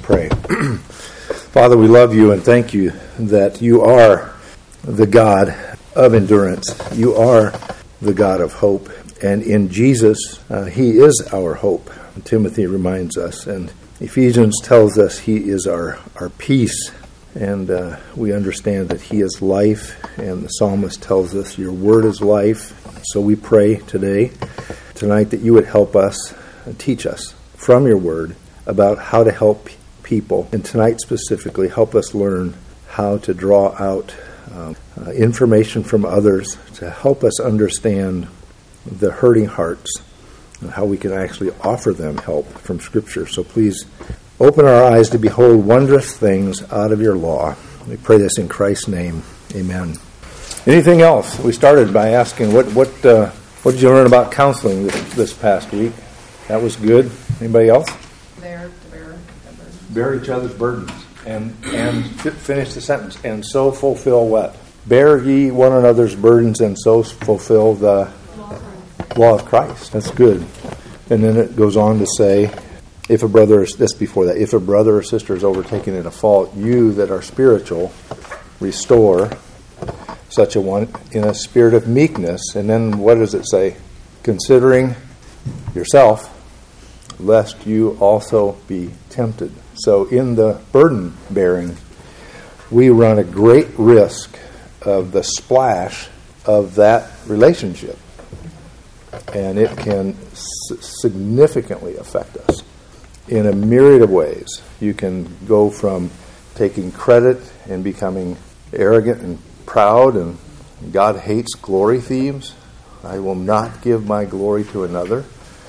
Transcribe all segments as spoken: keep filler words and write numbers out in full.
pray. Father, we love you and thank you that you are the God of endurance. You are the God of hope. And in Jesus, uh, he is our hope. Timothy reminds us. And Ephesians tells us he is our, our peace. And uh, we understand that he is life. And the psalmist tells us your word is life. So we pray today, tonight, that you would help us, and teach us from your word about how to help people. And tonight specifically, help us learn how to draw out uh, uh, information from others to help us understand the hurting hearts and how we can actually offer them help from Scripture. So please open our eyes to behold wondrous things out of your law. We pray this in Christ's name. Amen. Anything else? We started by asking what what uh, what did you learn about counseling this, this past week? That was good. Anybody else? Bear, bear, bear each other's burdens, and and finish the sentence. And so fulfill what? Bear ye one another's burdens, and so fulfill the law of Christ. That's good. And then it goes on to say, if a brother is this before that, if a brother or sister is overtaken in a fault, you that are spiritual, restore such a one in a spirit of meekness. And then what does it say? Considering yourself, lest you also be tempted. So in the burden bearing, we run a great risk of the splash of that relationship. And it can s- significantly affect us in a myriad of ways. You can go from taking credit and becoming arrogant and proud, and God hates glory thieves. I will not give my glory to another.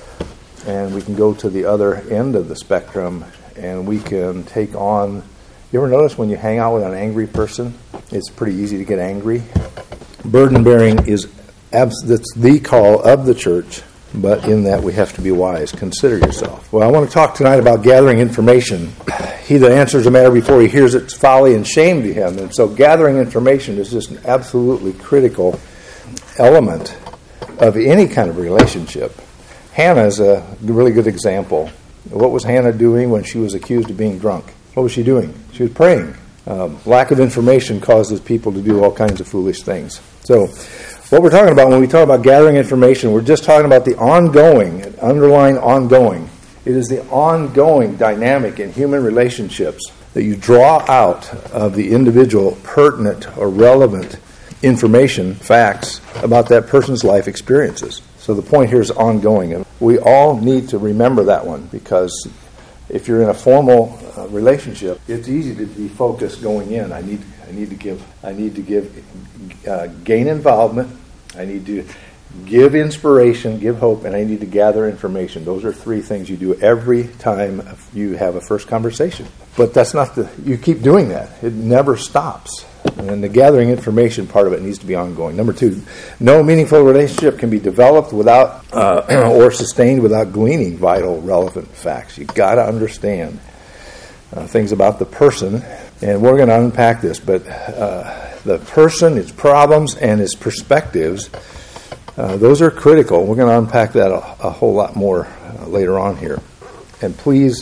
And we can go to the other end of the spectrum, and we can take on... You ever notice when you hang out with an angry person, it's pretty easy to get angry? Burden bearing is abs- that's the call of the church, but in that we have to be wise. Consider yourself. Well, I want to talk tonight about gathering information. He that answers a matter before he hears it's folly and shame to him. And so gathering information is just an absolutely critical element of any kind of relationship. Hannah is a really good example. What was Hannah doing when she was accused of being drunk? What was she doing? She was praying. Um, lack of information causes people to do all kinds of foolish things. So what we're talking about when we talk about gathering information, we're just talking about the ongoing, underlying ongoing. It is the ongoing dynamic in human relationships that you draw out of the individual pertinent or relevant information, facts, about that person's life experiences. So the point here is ongoing. And we all need to remember that one, because if you're in a formal uh, relationship, it's easy to be focused going in. I need I need to give I need to give uh, gain involvement. I need to give inspiration, give hope, and I need to gather information. Those are three things you do every time you have a first conversation. But that's not the you keep doing that. It never stops. And the gathering information part of it needs to be ongoing. Number two, no meaningful relationship can be developed without uh, or sustained without gleaning vital, relevant facts. You've got to understand uh, things about the person, and we're going to unpack this. But uh, the person, its problems, and its perspectives, uh, those are critical. We're going to unpack that a, a whole lot more uh, later on here. And please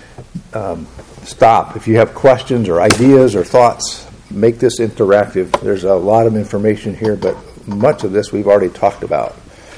um, stop if you have questions or ideas or thoughts. Make this interactive. There's a lot of information here, but much of this we've already talked about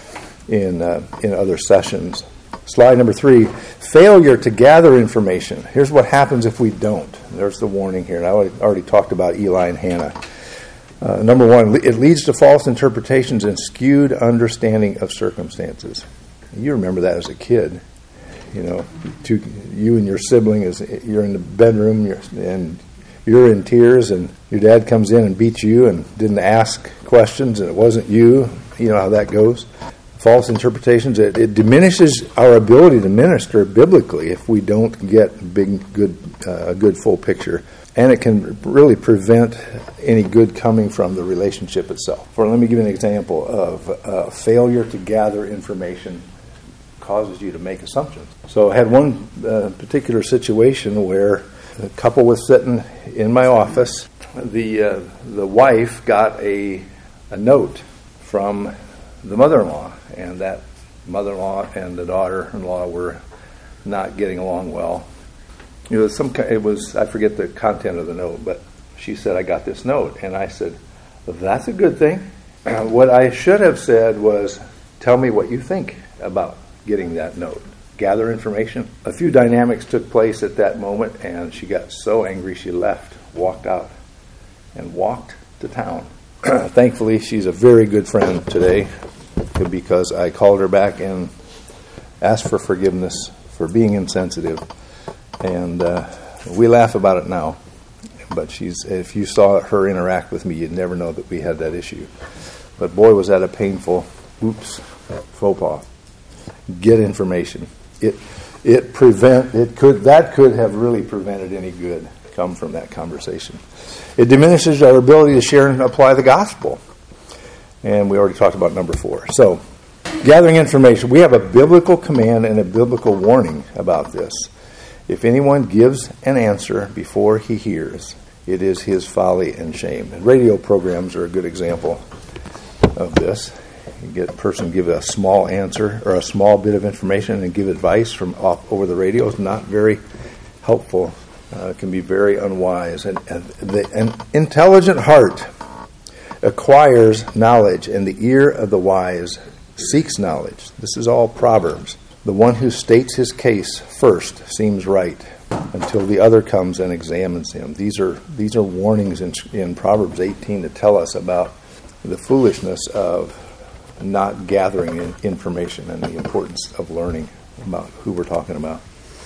in uh, in other sessions. Slide number three, failure to gather information. Here's what happens if we don't. There's the warning here. And I already talked about Eli and Hannah. Uh, number one, it leads to false interpretations and skewed understanding of circumstances. You remember that as a kid. You know, two, you and your sibling, is you're in the bedroom you're, and you're in tears, and your dad comes in and beats you and didn't ask questions, and it wasn't you. You know how that goes. False interpretations. It, it diminishes our ability to minister biblically if we don't get big, good, uh, a good full picture, and it can really prevent any good coming from the relationship itself. For let me give you an example of uh, failure to gather information causes you to make assumptions. So I had one uh, particular situation where a couple was sitting in my office. The uh, the wife got a a note from the mother-in-law, and that mother-in-law and the daughter-in-law were not getting along well. it was some. It was I forget the content of the note, but she said, "I got this note," and I said, well, "That's a good thing." Uh, what I should have said was, "Tell me what you think about getting that note. Gather information." A few dynamics took place at that moment, and she got so angry she left, walked out, and walked to town. Thankfully, she's a very good friend today because I called her back and asked for forgiveness for being insensitive. And uh, we laugh about it now. But she's if you saw her interact with me, you'd never know that we had that issue. But boy, was that a painful, oops, faux pas. Get information. It it prevent it could that could have really prevented any good come from that conversation. It diminishes our ability to share and apply the gospel. And we already talked about number four. So, gathering information. We have a biblical command and a biblical warning about this. If anyone gives an answer before he hears, it is his folly and shame. And radio programs are a good example of this. You get a person give a small answer or a small bit of information and give advice from off over the radio. It's not very helpful. Uh, it can be very unwise. And, and the, an intelligent heart acquires knowledge, and the ear of the wise seeks knowledge. This is all Proverbs. The one who states his case first seems right until the other comes and examines him. These are these are warnings in, in Proverbs eighteen to tell us about the foolishness of not gathering in information and the importance of learning about who we're talking about.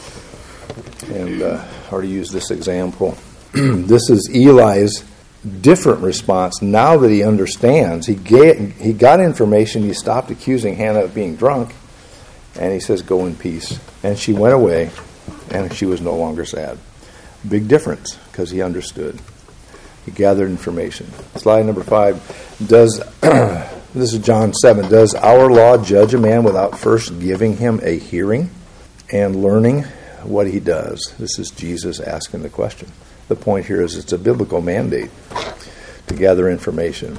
And uh, I already used this example. This is Eli's different response. Now that he understands, he get, he got information. He stopped accusing Hannah of being drunk, and he says, "Go in peace." And she went away, and she was no longer sad. Big difference, because he understood. He gathered information. Slide number five. Does this is John seven. Does our law judge a man without first giving him a hearing and learning what he does? This is Jesus asking the question. The point here is it's a biblical mandate to gather information.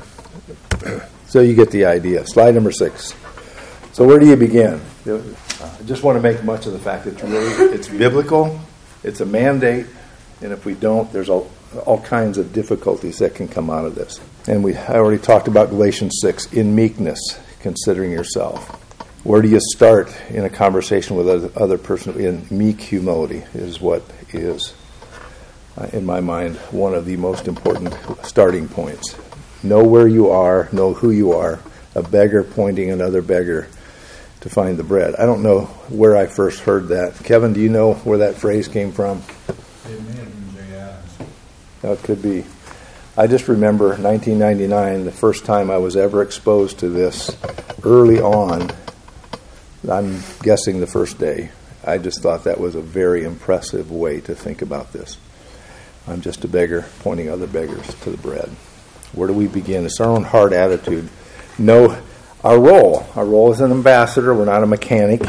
So you get the idea. Slide number six. So where do you begin? I just want to make much of the fact that it's really it's biblical, it's a mandate, and if we don't, there's all, all kinds of difficulties that can come out of this. And we I already talked about Galatians six, in meekness, considering yourself. Where do you start in a conversation with other, other person? In meek humility is what is, uh, in my mind, one of the most important starting points. Know where you are, know who you are, a beggar pointing another beggar to find the bread. I don't know where I first heard that. Kevin, do you know where that phrase came from? It may have been Jay Adams. That could be. I just remember nineteen ninety-nine, the first time I was ever exposed to this early on. I'm guessing the first day. I just thought that was a very impressive way to think about this. I'm just a beggar pointing other beggars to the bread. Where do we begin? It's our own heart attitude. Know our role. Our role as an ambassador. We're not a mechanic.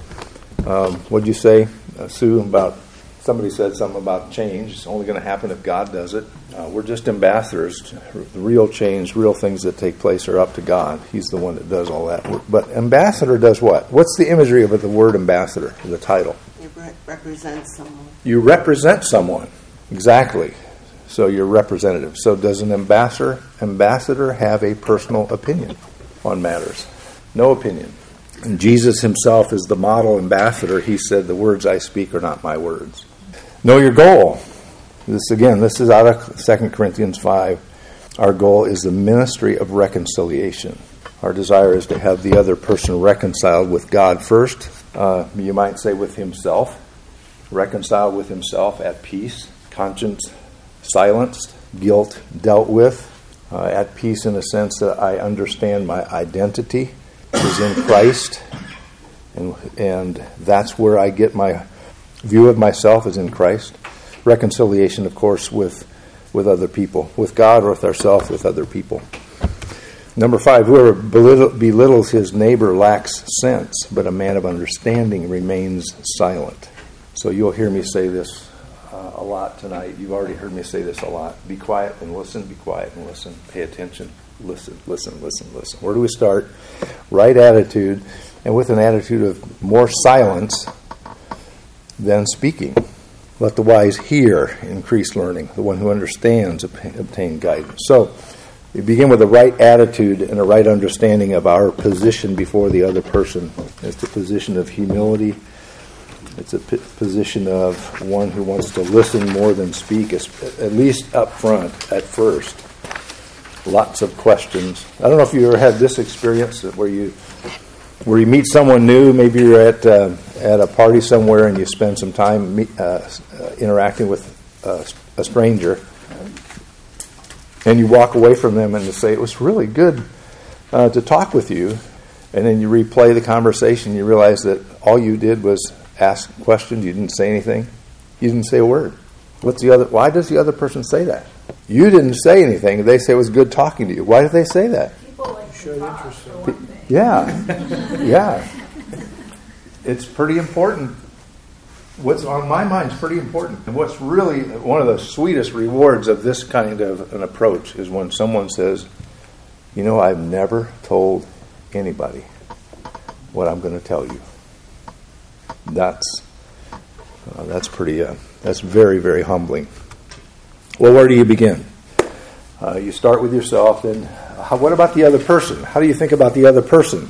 Um, what'd you say, uh, Sue, about somebody said something about change. It's only going to happen if God does it. Uh, we're just ambassadors. The real change, real things that take place are up to God. He's the one that does all that. But ambassador does what? What's the imagery of the word ambassador, the title? It re- represents someone. You represent someone. Exactly. So you're representative. So does an ambassador ambassador have a personal opinion on matters? No opinion. And Jesus himself is the model ambassador. He said, "The words I speak are not my words." Know your goal. This again, this is out of Second Corinthians five. Our goal is the ministry of reconciliation. Our desire is to have the other person reconciled with God first. Uh, you might say with himself. Reconciled with himself, at peace, conscience silenced, guilt dealt with, uh, at peace in the sense that I understand my identity is in Christ, and and that's where I get my view of myself is in Christ. Reconciliation, of course, with with other people, with God or with ourselves, with other people. Number five, whoever belittle, belittles his neighbor lacks sense, but a man of understanding remains silent. So you'll hear me say this uh, a lot tonight. You've already heard me say this a lot. Be quiet and listen, be quiet and listen. Pay attention. Listen, listen, listen, listen. Where do we start? Right attitude, and with an attitude of more silence than speaking. Let the wise hear, increase learning. The one who understands, obtain guidance. So, we begin with the right attitude and a right understanding of our position before the other person. It's a position of humility. It's a p- position of one who wants to listen more than speak, at least up front, at first. Lots of questions. I don't know if you ever had this experience where you where you meet someone new. Maybe you're at uh, at a party somewhere and you spend some time meet, uh, uh, interacting with uh, a stranger, and you walk away from them and you say, it was really good uh, to talk with you, and then you replay the conversation and you realize that all you did was ask questions. You didn't say anything. You didn't say a word. What's the other? Why does the other person say that? You didn't say anything. They say it was good talking to you. Why did they say that? People like to talk, for one thing. Yeah, yeah. It's pretty important. What's on my mind is pretty important. And what's really one of the sweetest rewards of this kind of an approach is when someone says, you know, I've never told anybody what I'm going to tell you. That's uh, that's pretty. Uh, that's very, very humbling. Well, where do you begin? Uh, you start with yourself, then how, what about the other person? How do you think about the other person?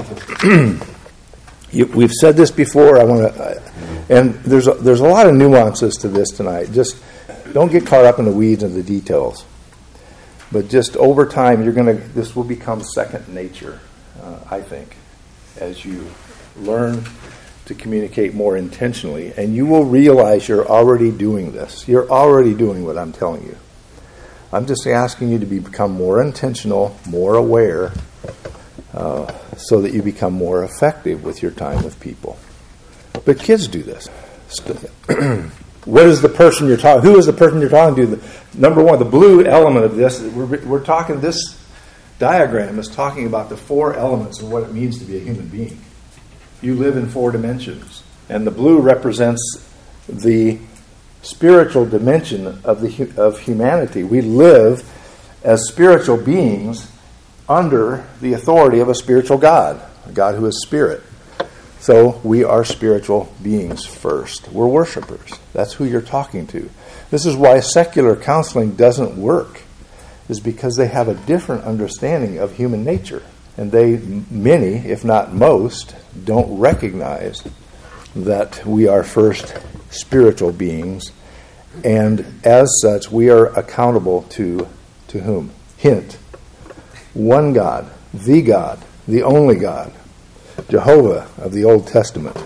you, we've said this before. I want to, uh, and there's a, there's a lot of nuances to this tonight. Just don't get caught up in the weeds and the details. But just over time, you're going to. This will become second nature, uh, I think, as you learn to communicate more intentionally, and you will realize you're already doing this. You're already doing what I'm telling you. I'm just asking you to be, become more intentional, more aware, uh, so that you become more effective with your time with people. But kids do this. What is the person you're talking? Who is the person you're talking to? The, number one, the blue element of this. We're, we're talking. This diagram is talking about the four elements of what it means to be a human being. You live in four dimensions, and the blue represents the spiritual dimension of the of humanity. We live as spiritual beings under the authority of a spiritual God, a God who is spirit. So we are spiritual beings first. We're worshipers. That's who you're talking to. This is why secular counseling doesn't work, is because they have a different understanding of human nature. And they, many, if not most, don't recognize that we are first spiritual beings, and as such, we are accountable to, to whom? Hint. One God, the God, the only God, Jehovah of the Old Testament,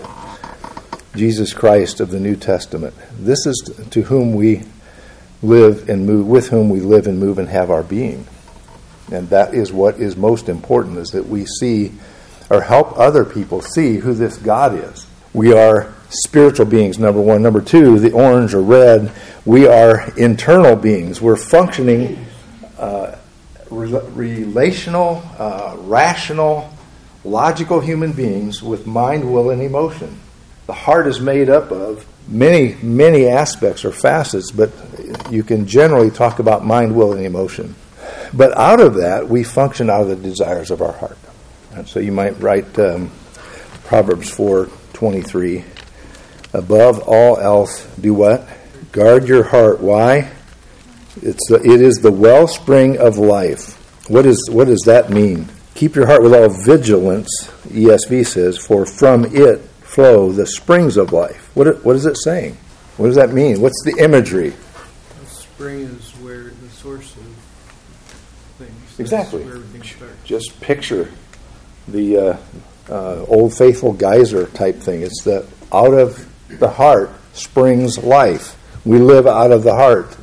Jesus Christ of the New Testament. This is to whom we live and move, with whom we live and move and have our being. And that is what is most important, is that we see or help other people see who this God is. We are spiritual beings, number one. Number two, the orange or red, we are internal beings. We're functioning uh, re- relational, uh, rational, logical human beings with mind, will, and emotion. The heart is made up of many, many aspects or facets, but you can generally talk about mind, will, and emotion. But out of that, we function out of the desires of our heart. And so you might write um, Proverbs four twenty-three. Above all else, do what? Guard your heart. Why? It's the, it is the wellspring of life. What is what does that mean? Keep your heart with all vigilance, E S V says, for from it flow the springs of life. What what is it saying? What does that mean? What's the imagery? The spring is where the source of things. That's Exactly. where everything starts. Just picture the uh, uh, old faithful geyser type thing. It's the out of the heart springs life. We live out of the heart.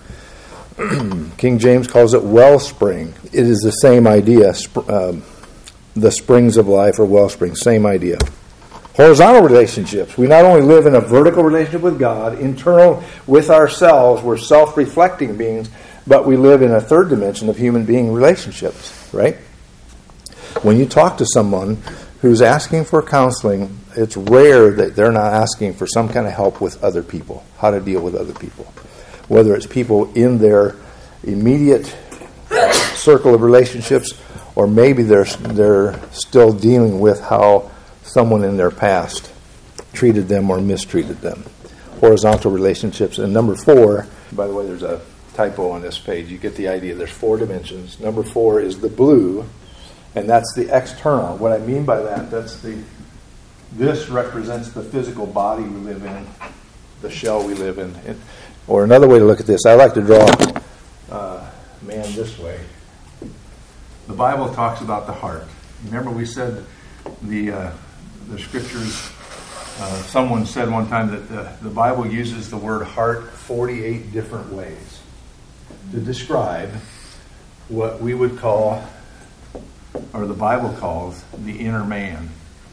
King James calls it wellspring. It is the same idea. Sp- um, the springs of life or wellspring, same idea. Horizontal relationships. We not only live in a vertical relationship with God, internal with ourselves, we're self-reflecting beings, but we live in a third dimension of human being relationships, right? When you talk to someone who's asking for counseling, it's rare that they're not asking for some kind of help with other people, how to deal with other people. Whether it's people in their immediate circle of relationships, or maybe they're they're still dealing with how someone in their past treated them or mistreated them. horizontal relationships. And number four, by the way, there's a typo on this page. You get the idea. There's four dimensions. Number four is the blue, and that's the external. What I mean by that, that's the, this represents the physical body we live in, the shell we live in. It, or another way to look at this, I like to draw uh, man this way. The Bible talks about the heart. Remember we said the uh, the scriptures, uh, someone said one time that the, the Bible uses the word heart forty-eight different ways to describe what we would call, or the Bible calls, the inner man.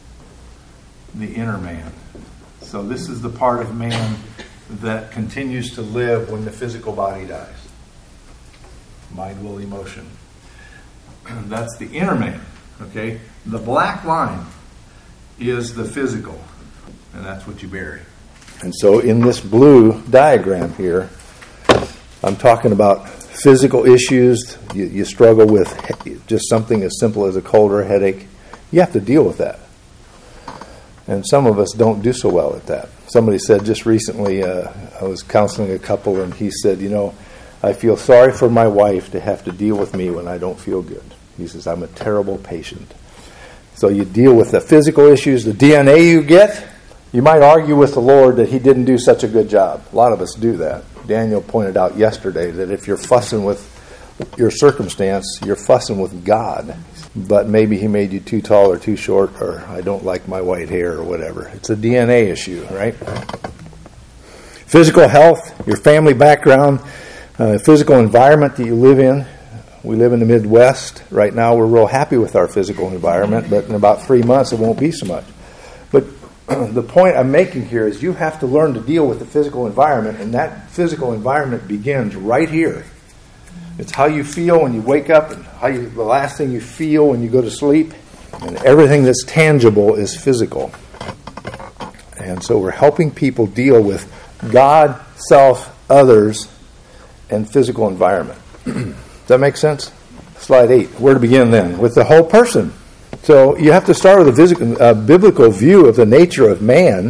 The inner man. So this is the part of man that continues to live when the physical body dies. Mind, will, emotion. That's the inner man. Okay? The black line is the physical. And that's what you bury. And so in this blue diagram here, I'm talking about physical issues. You, you struggle with just something as simple as a cold or a headache. You have to deal with that. And some of us don't do so well at that. Somebody said just recently, uh, I was counseling a couple, and he said, you know, I feel sorry for my wife to have to deal with me when I don't feel good. He says, I'm a terrible patient. So you deal with the physical issues, the D N A you get. You might argue with the Lord that he didn't do such a good job. A lot of us do that. Daniel pointed out yesterday that if you're fussing with your circumstance, you're fussing with God. But maybe he made you too tall or too short, or I don't like my white hair or whatever. It's a D N A issue, right? Physical health, your family background, uh, physical environment that you live in. We live in the Midwest. Right now we're real happy with our physical environment, but in about three months it won't be so much. But the point I'm making here is you have to learn to deal with the physical environment, and that physical environment begins right here. It's how you feel when you wake up, and how you, the last thing you feel when you go to sleep, and everything that's tangible is physical. And so we're helping people deal with God, self, others, and physical environment. Does that make sense? Slide eight. Where to begin then? With the whole person. So you have to start with a physical, uh, biblical view of the nature of man,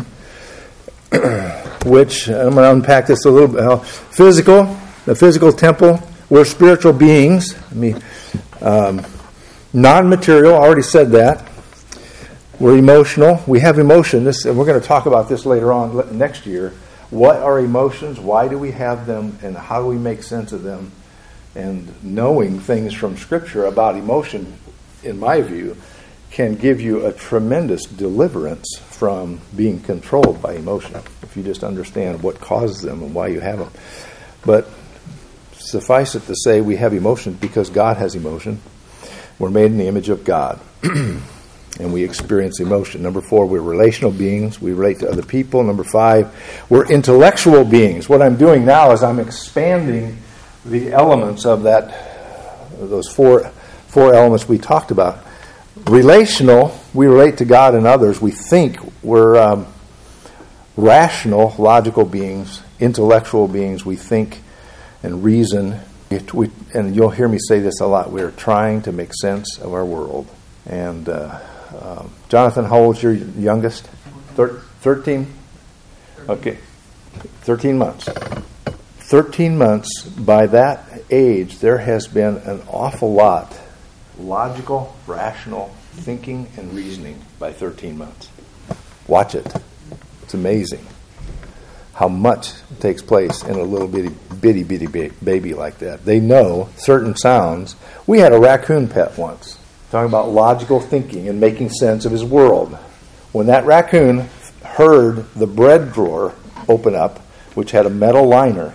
which I'm going to unpack this a little bit. Uh, physical, the physical temple. We're spiritual beings. I mean, um, non-material. I already said that. We're emotional. We have emotion. This, and we're going to talk about this later on next year. What are emotions? Why do we have them? And how do we make sense of them? And knowing things from Scripture about emotion, in my view, can give you a tremendous deliverance from being controlled by emotion, if you just understand what causes them and why you have them. But suffice it to say, we have emotion because God has emotion. We're made in the image of God, and we experience emotion. Number four, we're relational beings. We relate to other people. Number five, we're intellectual beings. What I'm doing now is I'm expanding the elements of that, those four four elements we talked about. Relational, we relate to God and others. We think. We're um, rational, logical beings. Intellectual beings. We think and reason. We, and you'll hear me say this a lot. We're trying to make sense of our world. And uh, uh, Jonathan, how old's your youngest? Thir- thirteen? Okay. thirteen months. thirteen months, by that age, there has been an awful lot logical, rational thinking and reasoning by thirteen months. Watch it. It's amazing how much takes place in a little bitty, bitty, bitty baby like that. They know certain sounds. We had a raccoon pet once, talking about logical thinking and making sense of his world. When that raccoon heard the bread drawer open up, which had a metal liner,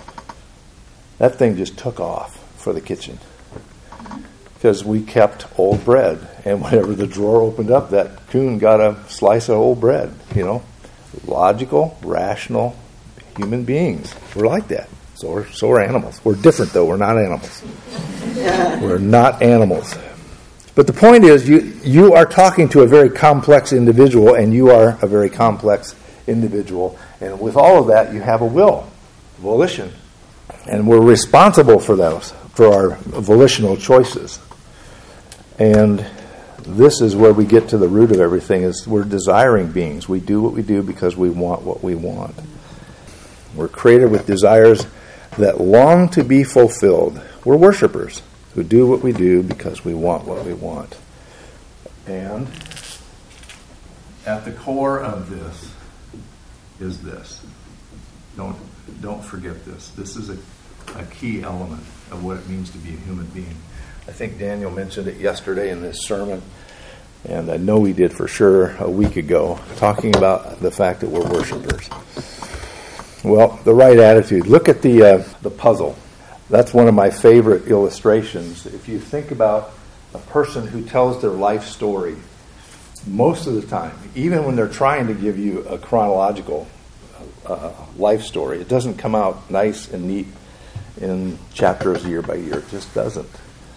that thing just took off for the kitchen. Because we kept old bread. And whenever the drawer opened up, that coon got a slice of old bread. You know, logical, rational human beings. We're like that. So are, so are animals. We're different, though. We're not animals. We're not animals. But the point is, you, you are talking to a very complex individual, and you are a very complex individual. And with all of that, you have a will, volition. And we're responsible for those, for our volitional choices. And this is where we get to the root of everything, is we're desiring beings. We do what we do because we want what we want. We're created with desires that long to be fulfilled. We're worshipers who do what we do because we want what we want. And at the core of this is this. Don't don't forget this. This is a, a key element of what it means to be a human being. I think Daniel mentioned it yesterday in this sermon, and I know he did for sure a week ago, talking about the fact that we're worshipers. Well, the right attitude. Look at the uh, the puzzle. That's one of my favorite illustrations. If you think about a person who tells their life story, most of the time, even when they're trying to give you a chronological uh, life story, it doesn't come out nice and neat in chapters year by year. It just doesn't.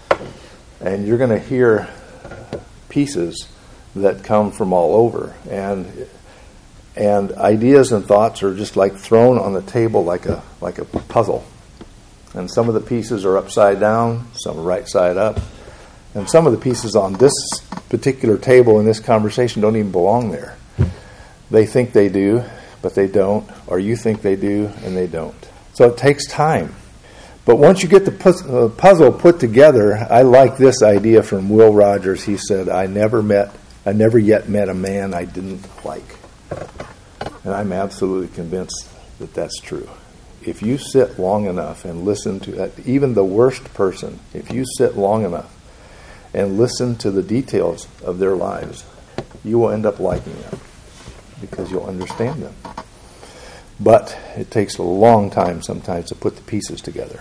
And you're going to hear pieces that come from all over. And and ideas and thoughts are just like thrown on the table like a like a puzzle. And some of the pieces are upside down, some are right side up. And some of the pieces on this particular table in this conversation don't even belong there. They think they do, but they don't. Or you think they do, and they don't. So it takes time. But once you get the pu- uh, puzzle put together, I like this idea from Will Rogers. He said, I never met, I never yet met a man I didn't like. And I'm absolutely convinced that that's true. If you sit long enough and listen to uh, even the worst person, if you sit long enough and listen to the details of their lives, you will end up liking them because you'll understand them. But it takes a long time sometimes to put the pieces together.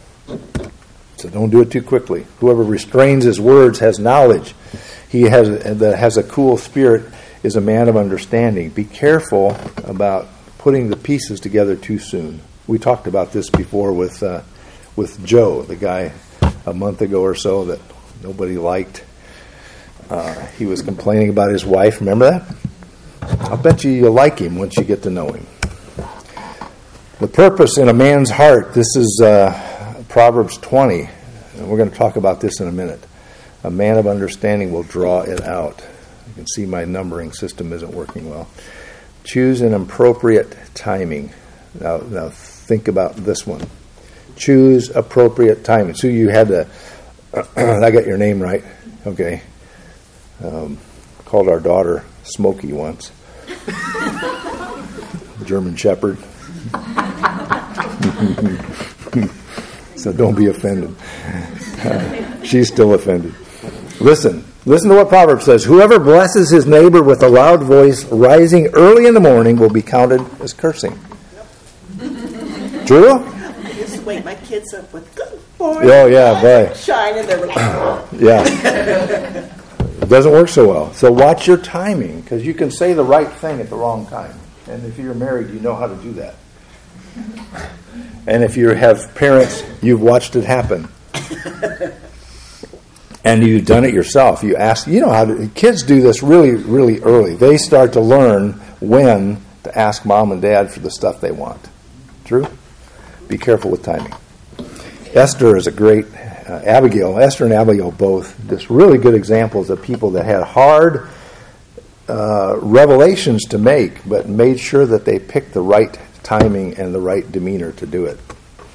So don't do it too quickly. Whoever restrains his words has knowledge. He has that has a cool spirit is a man of understanding. Be careful about putting the pieces together too soon. We talked about this before with uh, with Joe, the guy a month ago or so that nobody liked. Uh, he was complaining about his wife. Remember that? I'll bet you you'll like him once you get to know him. The purpose in a man's heart. This is uh, Proverbs twenty. And we're going to talk about this in a minute. A man of understanding will draw it out. You can see my numbering system isn't working well. Choose an appropriate timing. Now, now think about this one. Choose appropriate timing. So you had to, I got your name right. Okay. Um, called our daughter Smokey once. German Shepherd. So don't be offended. Uh, she's still offended. Listen. Listen to what Proverbs says. Whoever blesses his neighbor with a loud voice rising early in the morning will be counted as cursing. Yep. True? I used to wake my kids up with good morning. Oh, yeah, boy. Shine, and they were like, yeah. It doesn't work so well. So watch your timing, because you can say the right thing at the wrong time. And if you're married, you know how to do that. And if you have parents, you've watched it happen. And you've done it yourself. You ask, you know how to, kids do this really, really early. They start to learn when to ask mom and dad for the stuff they want. True? Be careful with timing. Esther is a great, uh, Abigail, Esther and Abigail both, just really good examples of people that had hard uh, revelations to make, but made sure that they picked the right timing and the right demeanor to do it.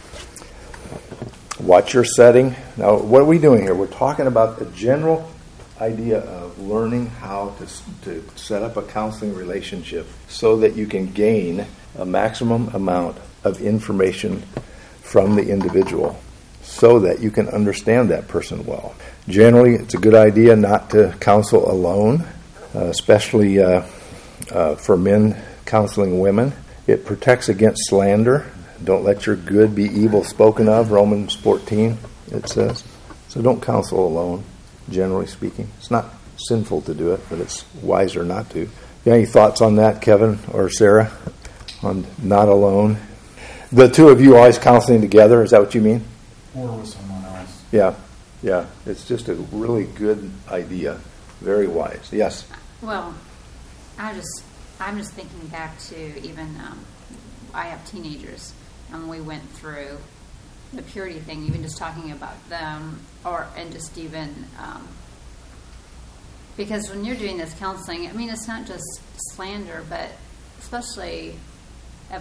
Watch your setting. Now, what are we doing here? We're talking about the general idea of learning how to, to set up a counseling relationship so that you can gain a maximum amount of information from the individual so that you can understand that person well. Generally, it's a good idea not to counsel alone, uh, especially uh, uh, for men counseling women. It protects against slander. Don't let your good be evil spoken of, Romans fourteen, it says. So don't counsel alone, generally speaking. It's not sinful to do it, but it's wiser not to. You got any thoughts on that, Kevin or Sarah, on not alone? The two of you always counseling together, is that what you mean? Or with someone else. Yeah, yeah. It's just a really good idea. Very wise. Yes? Well, I just, I'm just thinking back to even, um, I have teenagers. And we went through the purity thing, even just talking about them, or and just even um, because when you're doing this counseling, I mean, it's not just slander, but especially if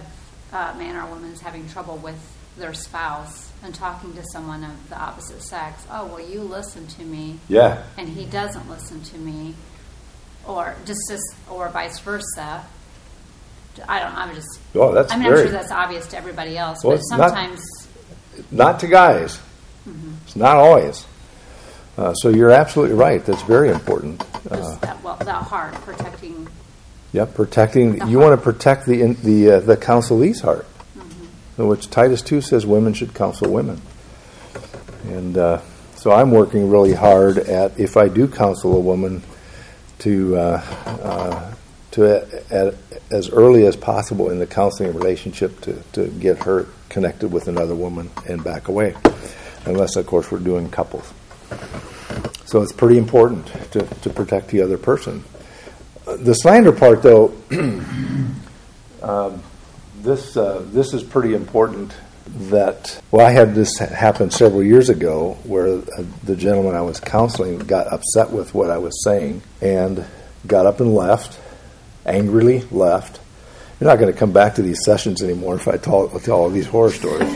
a man or a woman is having trouble with their spouse and talking to someone of the opposite sex, oh, well, you listen to me, Yeah. and he doesn't listen to me, or just, just or vice versa. I don't. I'm just. Oh, that's I mean, very- I'm sure that's obvious to everybody else, Well, but it's not- sometimes. Not to guys. It's not always. Uh, so you're absolutely right. That's very important. Uh, Just that, well, that heart protecting. Yep, protecting. The You heart. want to protect the in- the uh, the counselee's heart, which Titus two says women should counsel women. And uh, so I'm working really hard at, if I do counsel a woman, to uh, uh, to at, at, as early as possible in the counseling relationship to to get her connected with another woman and back away, unless of course we're doing couples. So it's pretty important to, to protect the other person. The slander part, though, um, this uh, this is pretty important. That well, I had this happen several years ago, where uh, the gentleman I was counseling got upset with what I was saying and got up and left, angrily left. You're not going to come back to these sessions anymore if I tell, tell all these horror stories.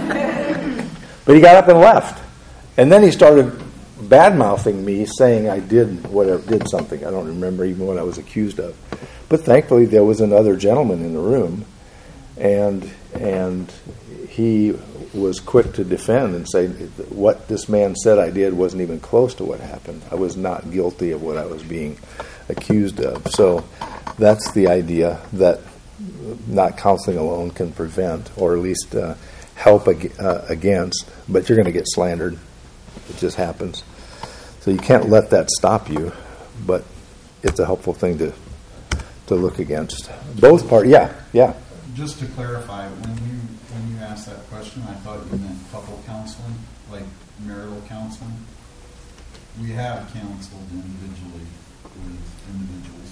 But he got up and left, and then he started bad-mouthing me, saying I did whatever, did something. I don't remember even what I was accused of. But thankfully, there was another gentleman in the room, and and he was quick to defend and say what this man said I did wasn't even close to what happened. I was not guilty of what I was being accused of. So that's the idea that not counseling alone can prevent, or at least uh, help ag- uh, against. But you're going to get slandered. It just happens. So you can't let that stop you, but it's a helpful thing to to look against. Both parties, yeah, yeah. Just to clarify, when you when you asked that question, I thought you meant couple counseling, like marital counseling. We have counseled individually with individuals,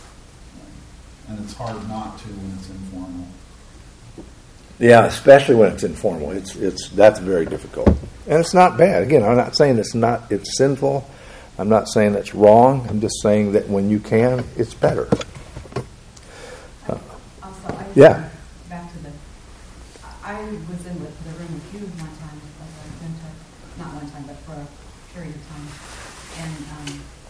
and it's hard not to when it's informal. Yeah, especially when it's informal. It's it's that's very difficult. And it's not bad. Again, I'm not saying it's not it's sinful. I'm not saying it's wrong. I'm just saying that when you can, it's better. Also, I Yeah. back to the. I was in the, the room with you one time, as a mentor, not one time, but for a period of time, and um,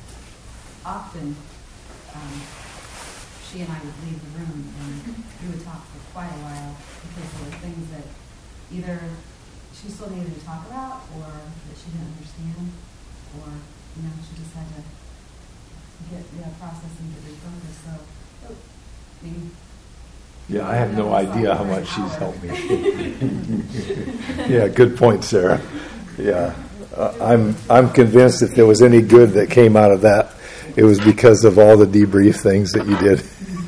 often um, she and I would leave the room and we would talk for quite a while because there were things that either she still needed to talk about, or that she didn't understand, or you know she just had to get yeah process and get refocused. So oh, maybe. Yeah, I have no idea how much she's helped me. Yeah, good point, Sarah. Yeah, uh, I'm I'm convinced if there was any good that came out of that, it was because of all the debrief things that you did.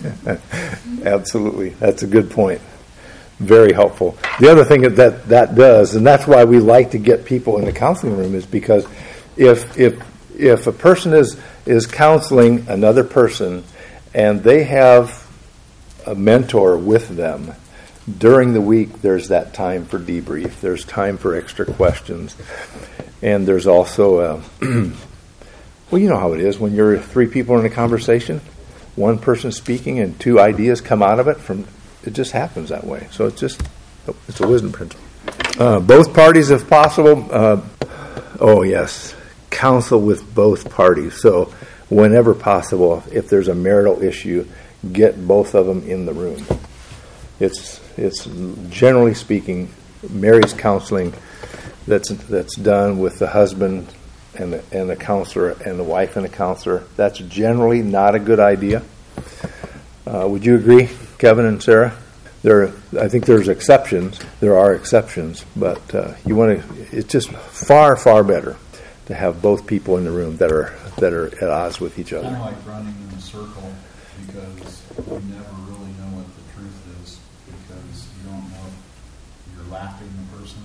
Absolutely, that's a good point. Very helpful. The other thing that that does, and that's why we like to get people in the counseling room, is because if if if a person is is counseling another person and they have a mentor with them, during the week there's that time for debrief. There's time for extra questions. And there's also, a, well, you know how it is when you're three people in a conversation, one person speaking and two ideas come out of it. From it just happens that way. So it's just, it's a wisdom principle. Uh, both parties, if possible. Uh, oh, yes. Counsel with both parties. So whenever possible, if there's a marital issue, get both of them in the room. It's it's generally speaking, marriage counseling that's that's done with the husband and the, and the counselor and the wife and the counselor. That's generally not a good idea. Uh, would you agree, Kevin and Sarah? There, I think there's exceptions. There are exceptions, but uh, you want to. It's just far far better to have both people in the room that are that are at odds with each other. Kind of like running in a circle, because you never really know what the truth is, because you don't know if you're laughing the person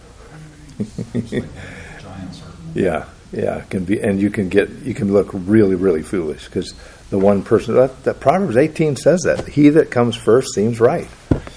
or it's just like a giant circle. Yeah, yeah, it can be, and you can get you can look really really foolish because the one person that, that Proverbs eighteen says that he that comes first seems right,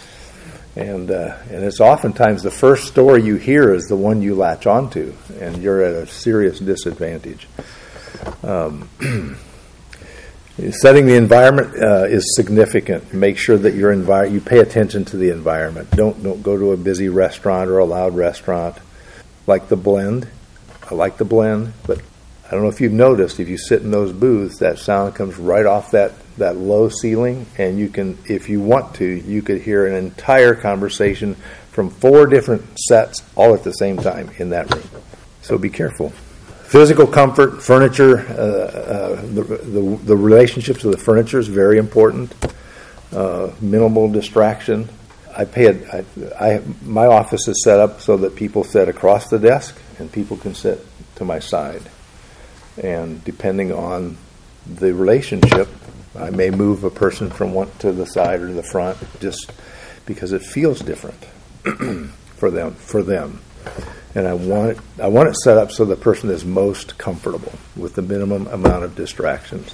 and uh, and it's oftentimes the first story you hear is the one you latch onto, and you're at a serious disadvantage. Um, Setting the environment uh, is significant. Make sure that your envi- you pay attention to the environment. Don't don't go to a busy restaurant or a loud restaurant. Like the blend. I like the blend, but I don't know if you've noticed, if you sit in those booths, that sound comes right off that, that low ceiling, and you can, if you want to, you could hear an entire conversation from four different sets all at the same time in that room. So be careful. Physical comfort, furniture, uh, uh, the, the the relationships with the furniture is very important. Uh, minimal distraction. I pay it. I, I my office is set up so that people sit across the desk and people can sit to my side. And depending on the relationship, I may move a person from one to the side or the front, just because it feels different for them. For them. And I want it, I want it set up so the person is most comfortable with the minimum amount of distractions.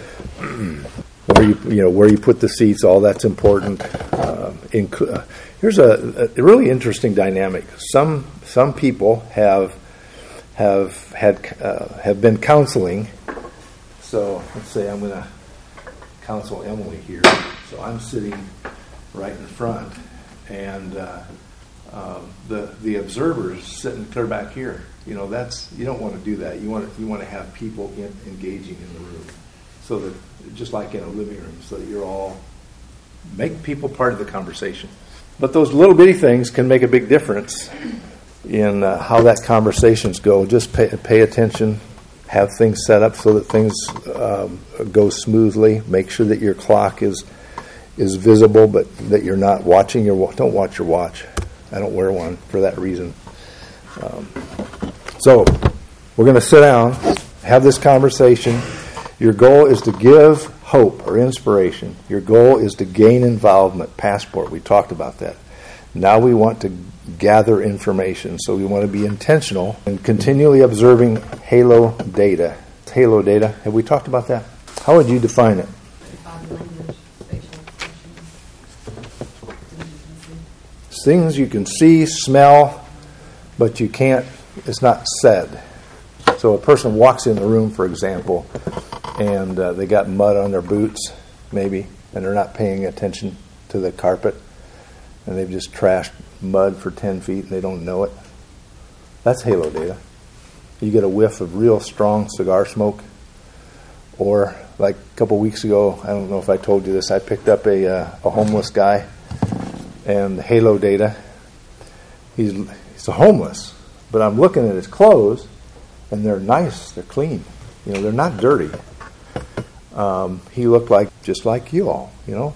where you you know where you put the seats, all that's important. Uh, inc- uh, here's a, a really interesting dynamic. Some some people have have had uh, have been counseling. So let's say I'm going to counsel Emily here. So I'm sitting right in front, and. Uh, Um, the the observers sitting clear back here. You know, that's you don't want to do that. You want to, you want to have people in, engaging in the room, so that just like in a living room, so that you're all make people part of the conversation. But those little bitty things can make a big difference in uh, how that conversations go. Just pay pay attention. Have things set up so that things um, go smoothly. Make sure that your clock is is visible, but that you're not watching your don't watch your watch. I don't wear one for that reason. Um, so we're going to sit down, have this conversation. Your goal is to give hope or inspiration. Your goal is to gain involvement, passport. We talked about that. Now we want to gather information. So we want to be intentional and continually observing halo data. Halo data, have we talked about that? How would you define it? Body language, facial expressions. Things you can see, smell, but you can't, it's not said. So a person walks in the room, for example, and uh, they got mud on their boots, maybe, and they're not paying attention to the carpet, and they've just trashed mud for ten feet and they don't know it. That's halo data. You get a whiff of real strong cigar smoke, or like a couple weeks ago, I don't know if I told you this, I picked up a, uh, a homeless guy. And the halo data, he's he's homeless, but I'm looking at his clothes, and they're nice, they're clean, you know, they're not dirty. Um, he looked like just like you all, you know,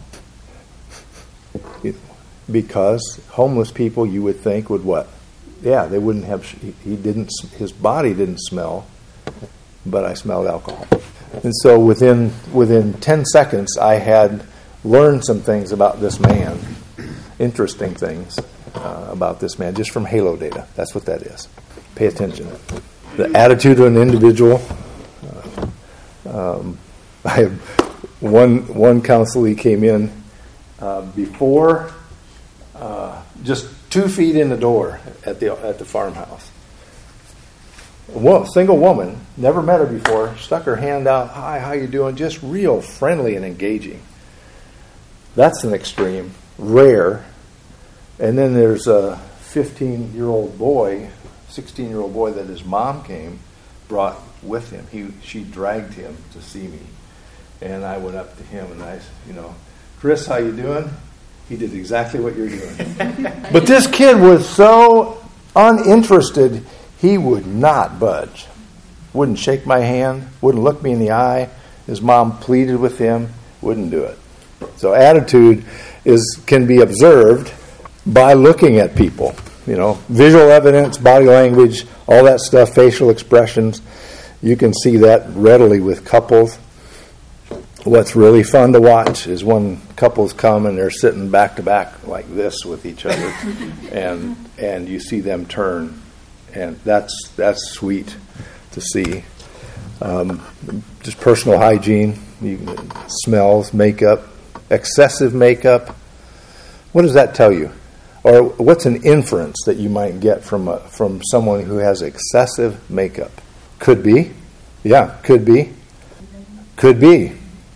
because homeless people, you would think would what? Yeah, they wouldn't have. He didn't. His body didn't smell, but I smelled alcohol, and so within within ten seconds, I had learned some things about this man. Interesting things uh, about this man, just from halo data. That's what that is. Pay attention. The attitude of an individual. Uh, um, I have one one counselee came in uh, before, uh, just two feet in the door at the at the farmhouse. A wo- single woman, never met her before, stuck her hand out. Hi, how you doing? Just real friendly and engaging. That's an extreme. Rare. And then there's a fifteen-year-old boy, sixteen-year-old boy that his mom came, brought with him. He she dragged him to see me, and I went up to him and I, you know, Chris, how you doing? He did exactly what you're doing. But this kid was so uninterested, he would not budge, wouldn't shake my hand, wouldn't look me in the eye. His mom pleaded with him, wouldn't do it. So attitude is can be observed by looking at people. You know, visual evidence, body language, all that stuff, facial expressions. You can see that readily with couples. What's really fun to watch is when couples come and they're sitting back to back like this with each other, and and you see them turn, and that's that's sweet to see. Um, just personal hygiene, you, smells, makeup. Excessive makeup, what does that tell you? Or what's an inference that you might get from a, from someone who has excessive makeup? Could be. Yeah, could be. Could be.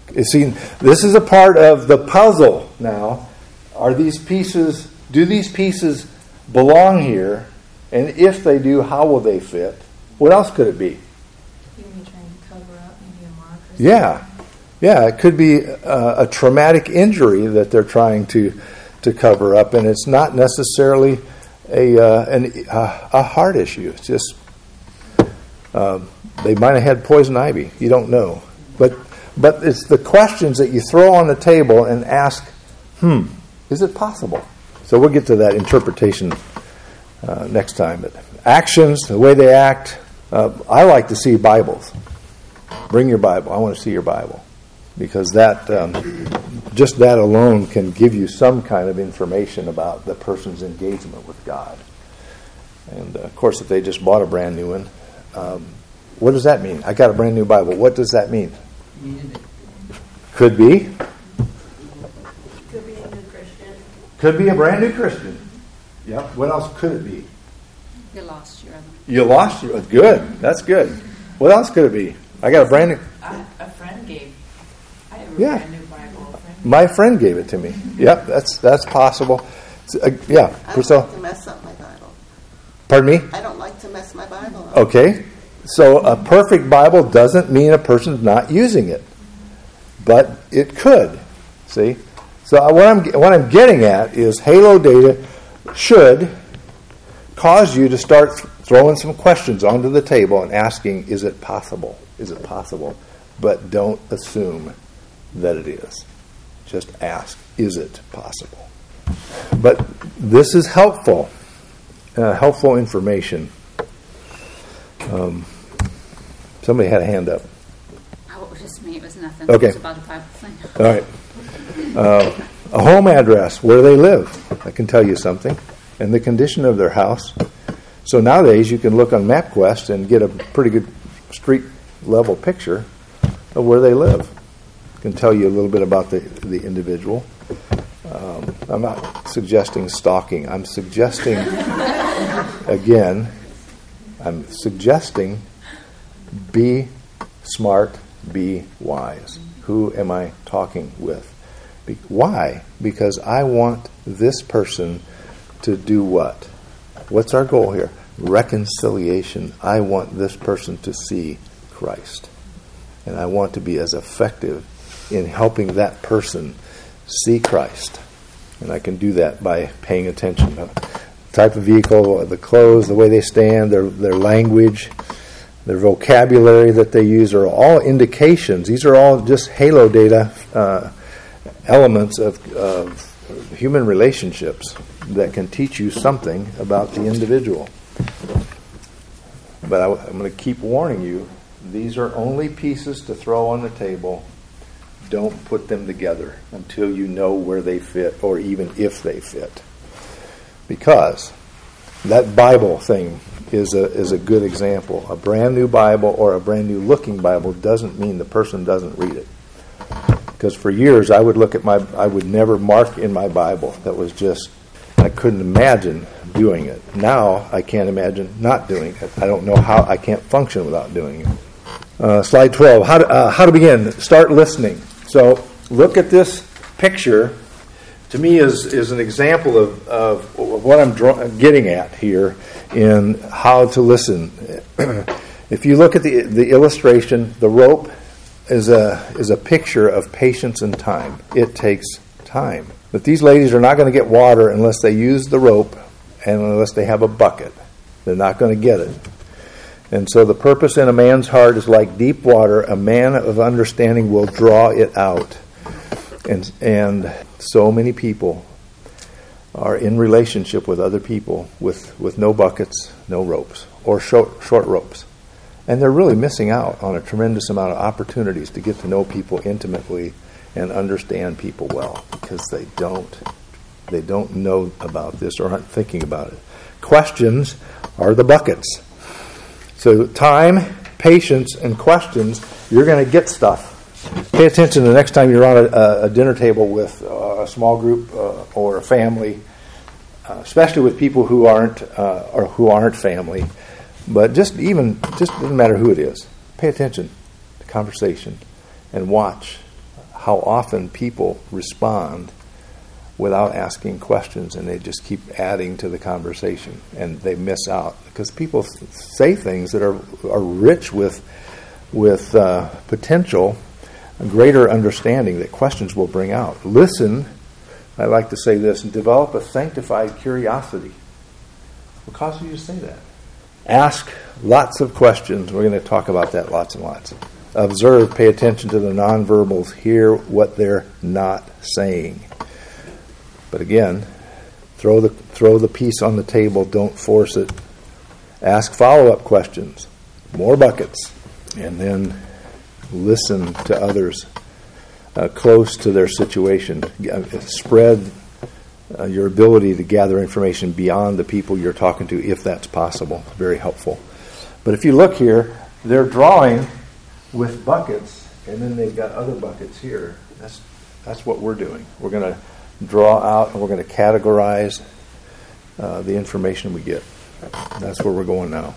You see, this is a part of the puzzle now. Are these pieces, do these pieces belong here? And if they do, how will they fit? What else could it be? You mean trying to cover up maybe a mark or something? Yeah. Yeah, it could be a, a traumatic injury that they're trying to to cover up, and it's not necessarily a uh, an, uh, a heart issue. It's just uh, they might have had poison ivy. You don't know, but but it's the questions that you throw on the table and ask, hmm, is it possible? So we'll get to that interpretation uh, next time. But actions, the way they act, uh, I like to see Bibles. Bring your Bible. I want to see your Bible. Because that, um, just that alone can give you some kind of information about the person's engagement with God. And uh, of course, if they just bought a brand new one, um, what does that mean? I got a brand new Bible. What does that mean? Could be. Could be a new Christian. Could be a brand new Christian. Yep. What else could it be? You lost your other. You lost your. Good. That's good. What else could it be? I got a brand new. I, a friend gave. I have a Yeah. brand new Bible. A friend My friend gave it to me. Yep. That's that's possible. Uh, yeah. I don't Priscilla. like to mess up my Bible. Pardon me. I don't like to mess my Bible up. Okay, so a perfect Bible doesn't mean a person's not using it, but it could. See, so what I'm what I'm getting at is Halo data should cause you to start th- throwing some questions onto the table and asking, is it possible? Is it possible? But don't assume that it is. Just ask, is it possible? But this is helpful. Uh, helpful information. Um, somebody had a hand up. Oh, it was just me. It was nothing. Okay. It was about a Bible thing. All right. Uh, a home address, where they live. I can tell you something. And the condition of their house. So nowadays you can look on MapQuest and get a pretty good street level picture of where they live. Can tell you a little bit about the, the individual. Um, I'm not suggesting stalking. I'm suggesting, again, I'm suggesting be smart, be wise. Who am I talking with? Be- why? Because I want this person to do what? What's our goal here? Reconciliation. I want this person to see Christ. And I want to be as effective in helping that person see Christ. And I can do that by paying attention to the type of vehicle, the clothes, the way they stand, their their language, their vocabulary that they use are all indications. These are all just halo data uh, elements of, of human relationships that can teach you something about the individual. But I, I'm going to keep warning you, these are only pieces to throw on the table. Don't put them together until you know where they fit or even if they fit. Because that Bible thing is a is a good example. A brand new Bible or a brand new looking Bible doesn't mean the person doesn't read it. Because for years I would look at my, I would never mark in my Bible. That was just, I couldn't imagine doing it. Now I can't imagine not doing it. I don't know how, I can't function without doing it. Uh, slide twelve, how to, uh, how to begin. Start listening. So look at this picture. To me, is is an example of, of what I'm draw, getting at here in how to listen. If you look at the the illustration, the rope is a is a picture of patience and time. It takes time. But these ladies are not going to get water unless they use the rope and unless they have a bucket. They're not going to get it. And so the purpose in a man's heart is like deep water. A man of understanding will draw it out. And and so many people are in relationship with other people with, with no buckets, no ropes, or short, short ropes. And they're really missing out on a tremendous amount of opportunities to get to know people intimately and understand people well, because they don't they don't know about this or aren't thinking about it. Questions are the buckets. So time, patience, and questions, you're going to get stuff. Pay attention the next time you're on a, a dinner table with a small group uh, or a family, uh, especially with people who aren't uh, or who aren't family. But just even just doesn't matter who it is. Pay attention to conversation and watch how often people respond without asking questions, and they just keep adding to the conversation, and they miss out because people say things that are are rich with with uh, potential, a greater understanding that questions will bring out. Listen, I like to say this, and develop a sanctified curiosity. What causes you to say that? Ask lots of questions. We're going to talk about that lots and lots. Observe, pay attention to the nonverbals, hear what they're not saying. But again, throw the throw the piece on the table, don't force it. Ask follow-up questions, more buckets, and then listen to others uh, close to their situation. Spread uh, your ability to gather information beyond the people you're talking to, if that's possible. Very helpful. But if you look here, they're drawing with buckets, and then they've got other buckets here. That's that's what we're doing. We're going to draw out, and we're going to categorize uh, the information we get. That's where we're going now.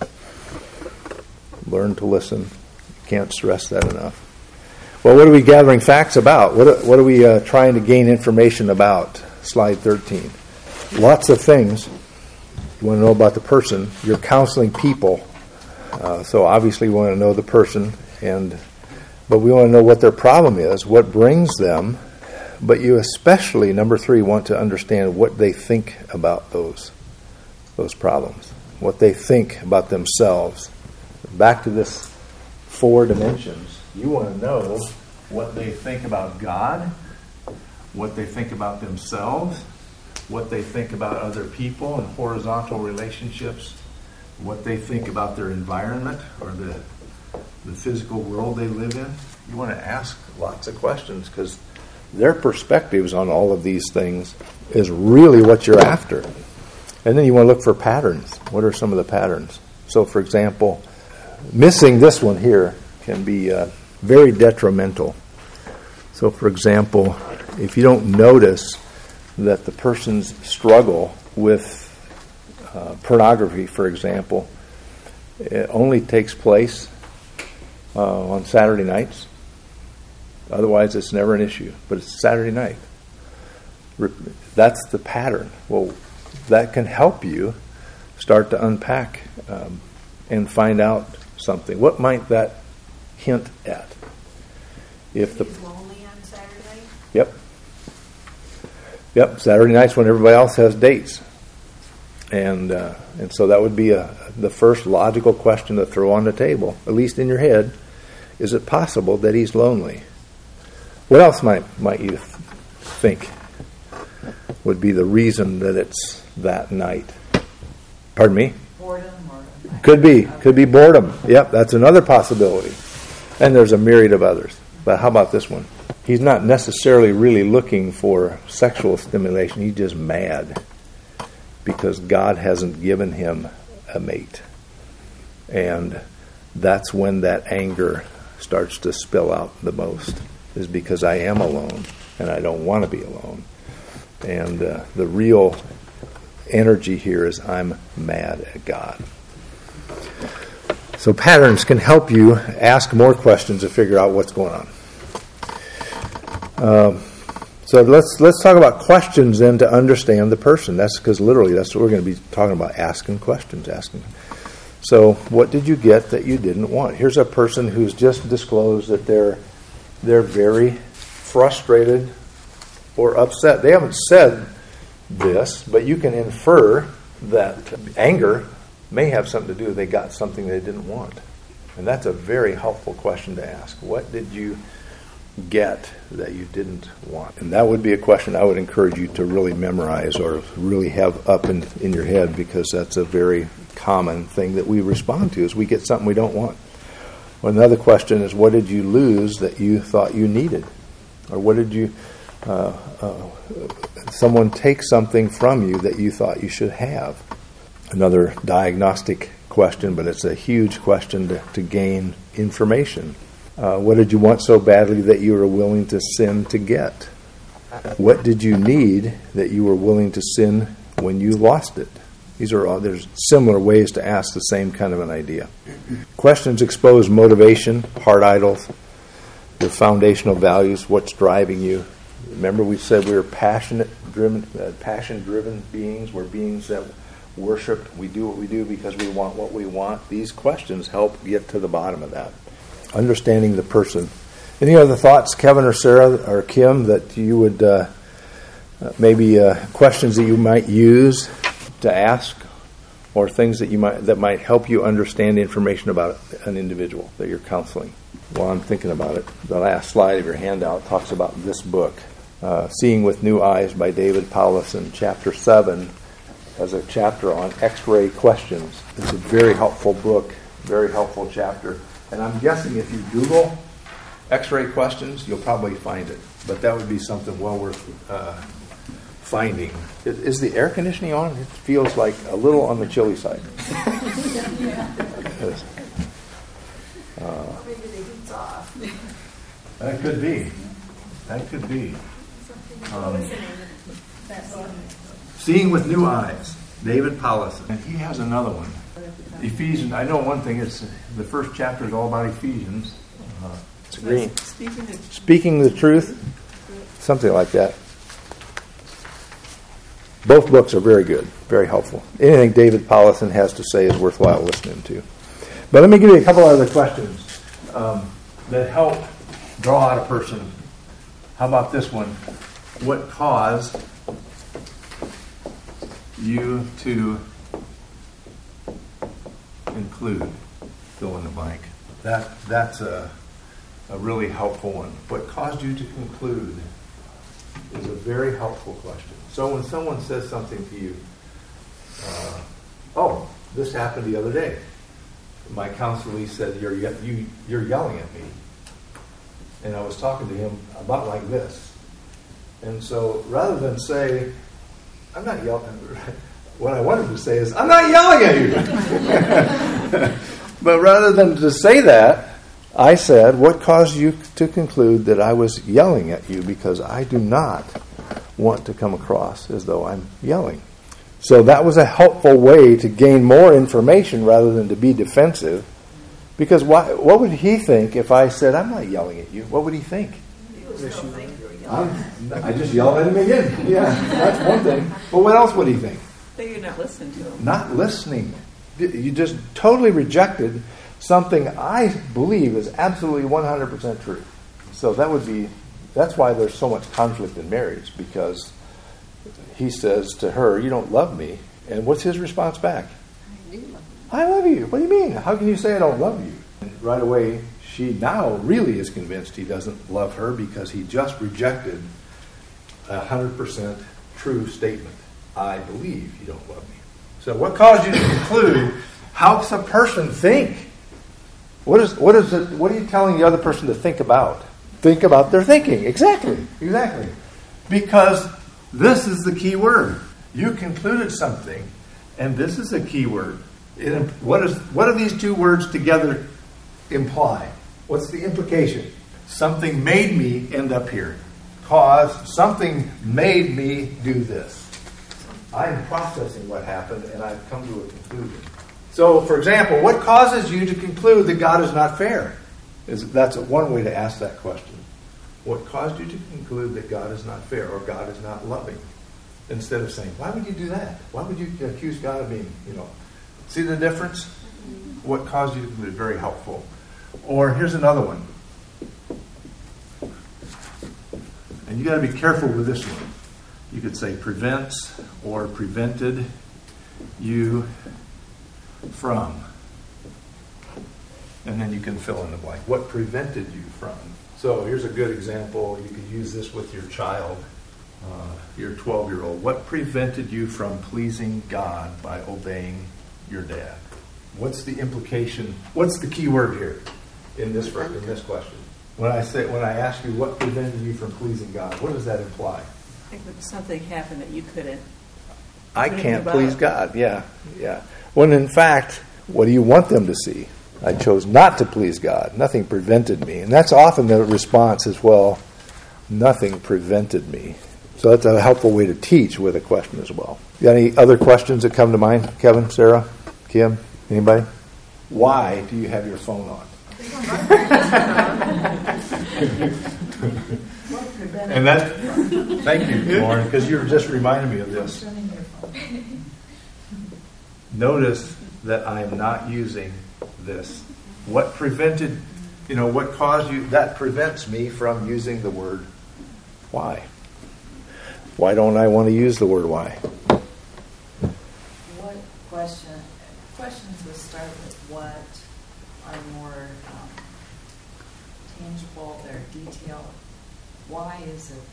Learn to listen. Can't stress that enough. Well, what are we gathering facts about? What are, what are we uh, trying to gain information about? Slide thirteen. Lots of things. You want to know about the person. You're counseling people. Uh, so obviously we want to know the person, and but we want to know what their problem is, what brings them. But you especially, number three, want to understand what they think about those those problems, what they think about themselves. Back to this four dimensions. You want to know what they think about God, what they think about themselves, what they think about other people and horizontal relationships, what they think about their environment or the the physical world they live in. You want to ask lots of questions because their perspectives on all of these things is really what you're after. And then you want to look for patterns. What are some of the patterns? So, for example, missing this one here can be uh, very detrimental. So, for example, if you don't notice that the person's struggle with uh, pornography, for example, it only takes place uh, on Saturday nights. Otherwise, it's never an issue. But it's Saturday night. That's the pattern. Well, that can help you start to unpack um, and find out something. What might that hint at? If the He's lonely on Saturday night? Yep. Yep. Saturday night's when everybody else has dates, and uh, and so that would be a, the first logical question to throw on the table, at least in your head. Is it possible that he's lonely? What else might might you th- think would be the reason that it's that night? Pardon me? Boredom or... Could be. Could be boredom. Yep, that's another possibility. And there's a myriad of others. But how about this one? He's not necessarily really looking for sexual stimulation. He's just mad because God hasn't given him a mate. And that's when that anger starts to spill out the most, is because I am alone and I don't want to be alone. And uh, the real energy here is I'm mad at God. So patterns can help you ask more questions to figure out what's going on. Um, so let's let's talk about questions then to understand the person. That's because literally that's what we're going to be talking about, asking questions, asking. So what did you get that you didn't want? Here's a person who's just disclosed that they're they're very frustrated or upset. They haven't said this, but you can infer that anger may have something to do with they got something they didn't want. And that's a very helpful question to ask. What did you get that you didn't want? And that would be a question I would encourage you to really memorize or really have up in, in your head, because that's a very common thing that we respond to, is we get something we don't want. Well, another question is, what did you lose that you thought you needed? Or what did you, uh, uh, someone take something from you that you thought you should have? Another diagnostic question, but it's a huge question to, to gain information. Uh, what did you want so badly that you were willing to sin to get? What did you need that you were willing to sin when you lost it? These are all, there's similar ways to ask the same kind of an idea. Questions expose motivation, heart idols, your foundational values, what's driving you. Remember we said we were passionate, driven, uh, passion-driven beings. We're beings that worship. We do what we do because we want what we want. These questions help get to the bottom of that. Understanding the person. Any other thoughts, Kevin or Sarah or Kim, that you would uh, maybe uh, questions that you might use to ask, or things that you might that might help you understand information about an individual that you're counseling? While I'm thinking about it, the last slide of your handout talks about this book, uh, Seeing with New Eyes by David Powlison. Chapter seven has a chapter on X-ray questions. It's a very helpful book, very helpful chapter. And I'm guessing if you Google X-ray questions, you'll probably find it. But that would be something well worth uh, finding. Is, is the air conditioning on? It feels like a little on the chilly side. It is. Uh, Maybe the heat's off. that could be. That could be. Um, Seeing with New Eyes, David Powlison. And he has another one. Ephesians. I know one thing. It's the first chapter is all about Ephesians. Uh, it's green. Speaking of Speaking the truth, something like that. Both books are very good, very helpful. Anything David Powlison has to say is worthwhile listening to. But let me give you a couple other questions um, that help draw out a person. How about this one? What caused you to include fill in the blank? That that's a a really helpful one. What caused you to conclude is a very helpful question. So when someone says something to you, uh, oh, this happened the other day. My counselor said, you're, you, you're yelling at me. And I was talking to him about like this. And so rather than say, I'm not yelling, what I wanted to say is, I'm not yelling at you. But rather than to say that, I said, what caused you to conclude that I was yelling at you? Because I do not want to come across as though I'm yelling. So that was a helpful way to gain more information rather than to be defensive. Because why, what would he think if I said, I'm not yelling at you? What would he think? I'm, I just yelled at him again. Yeah, that's one thing. But what else would he think? that you're not listening to him. Not listening. You just totally rejected something I believe is absolutely one hundred percent true. So that would be, that's why there's so much conflict in marriage, because he says to her, you don't love me. And what's his response back? I do love you. I love you. What do you mean? How can you say I don't love you? And right away, she now really is convinced he doesn't love her because he just rejected a one hundred percent true statement. I believe you don't love me. So what caused you to conclude, how does a person think? What is what is it? What are you telling the other person to think about? Think about their thinking. Exactly. Exactly. Because this is the key word. You concluded something, and this is a key word. It, what is what do these two words together imply? What's the implication? Something made me end up here. Cause something made me do this. I'm processing what happened, and I've come to a conclusion. So, for example, what causes you to conclude that God is not fair? Is that's one way to ask that question. What caused you to conclude that God is not fair or God is not loving? Instead of saying, why would you do that? Why would you accuse God of being, you know, see the difference? What caused you to conclude? Very helpful. Or here's another one. And you got to be careful with this one. You could say prevents or prevented you from. And then you can fill in the blank. What prevented you from? So here's a good example. You could use this with your child, uh, your twelve-year-old. What prevented you from pleasing God by obeying your dad? What's the implication? What's the key word here in this in this question? When I say when I ask you what prevented you from pleasing God, what does that imply? I think that something happened that you couldn't. I couldn't can't give please up. God. Yeah, yeah. When in fact, what do you want them to see? I chose not to please God. Nothing prevented me. And that's often the response as well. Nothing prevented me. So that's a helpful way to teach with a question as well. You got any other questions that come to mind? Kevin, Sarah, Kim, anybody? Why do you have your phone on? And that, thank you, Lauren, because you just reminded me of this. Notice that I'm not using this. What prevented, you know, what caused you, that prevents me from using the word why. Why don't I want to use the word why? What question, questions would start with what are more um, tangible, they're detailed. Why is it,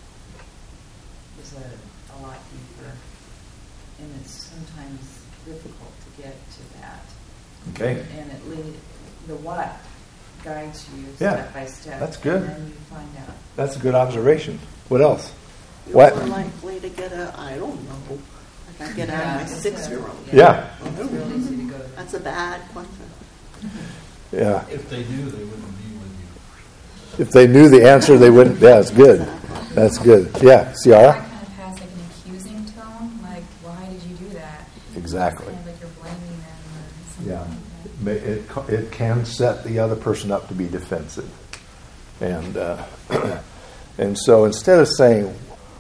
is a, a lot deeper, and it's sometimes difficult to get to that. Okay. And it lead, the what guides you Yeah, step by step. that's good. And then you find out. That's a good observation. What else? You're What? more likely to get a, I don't know, like I get out of my that's six-year-old. a- Yeah. It's real easy to go to. That's a bad question. Yeah. If they knew, they wouldn't be with you. If they knew the answer, they wouldn't. Yeah, it's good. That's good. Yeah, That Ciara? kind of has like an accusing tone, like, why did you do that? Exactly. Kind of like you're blaming them or something Yeah. like that. It, co- it can set the other person up to be defensive. And uh, and so instead of saying,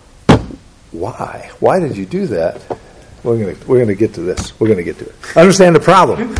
why? Why did you do that? We're going to we're going to get to this. We're going to get to it. Understand the problem.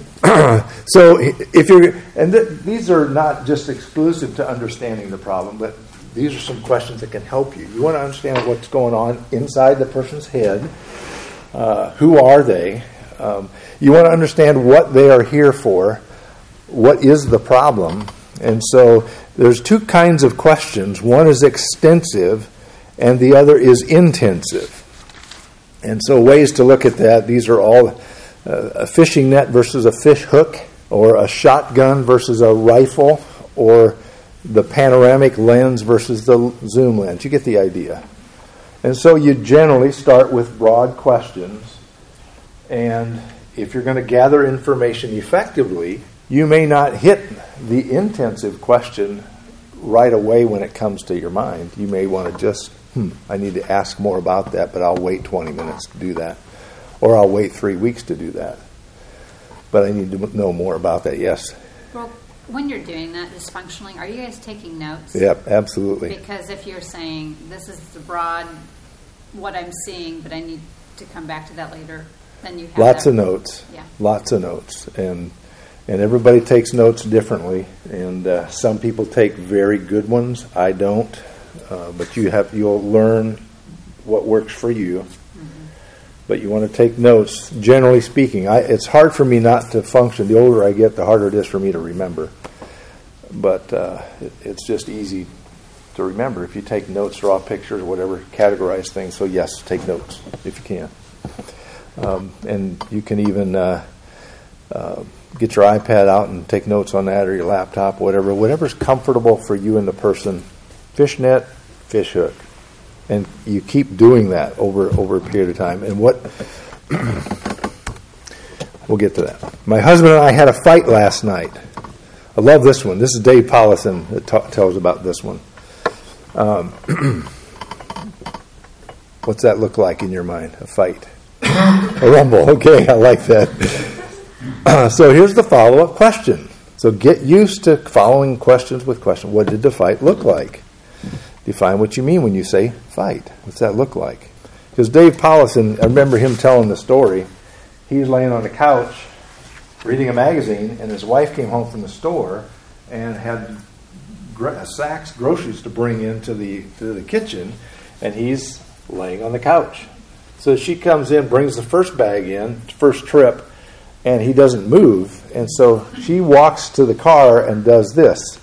So if you're, and th- these are not just exclusive to understanding the problem, but these are some questions that can help you. You want to understand what's going on inside the person's head. Uh, who are they? Um, you want to understand what they are here for. What is the problem? And so there's two kinds of questions. One is extensive, and the other is intensive. And so ways to look at that, these are all uh, a fishing net versus a fish hook, or a shotgun versus a rifle, or the panoramic lens versus the zoom lens. You get the idea. And so you generally start with broad questions, and if you're going to gather information effectively, you may not hit the intensive question right away when it comes to your mind. You may want to just, hmm, I need to ask more about that, but I'll wait twenty minutes to do that. Or I'll wait three weeks to do that. But I need to know more about that, yes. Well, when you're doing that dysfunctionally, are you guys taking notes? Yep, absolutely. Because if you're saying, this is the broad, what I'm seeing, but I need to come back to that later, then you have Lots that. of notes. Yeah. Lots of notes. And and everybody takes notes differently. And uh, some people take very good ones. I don't. Uh, but you have you'll learn what works for you. Mm-hmm. But you want to take notes. Generally speaking, I, it's hard for me not to function. The older I get, the harder it is for me to remember. But uh, it, it's just easy to remember if you take notes, draw pictures, whatever, categorize things. So yes, take notes if you can. Um, and you can even uh, uh, get your iPad out and take notes on that, or your laptop, whatever. Whatever's comfortable for you and the person. Fishnet, fish hook. And you keep doing that over, over a period of time. And what... we'll get to that. My husband and I had a fight last night. I love this one. This is Dave Pollison that ta- tells about this one. Um, what's that look like in your mind? A fight. A rumble. Okay, I like that. Uh, so here's the follow-up question. So get used to following questions with questions. What did the fight look like? Define what you mean when you say fight. What's that look like? Because Dave Pollison, I remember him telling the story. He was laying on the couch reading a magazine, and his wife came home from the store and had gr- sacks, groceries to bring into the to the kitchen, and he's laying on the couch. So she comes in, brings the first bag in, first trip, and he doesn't move. And so she walks to the car and does this.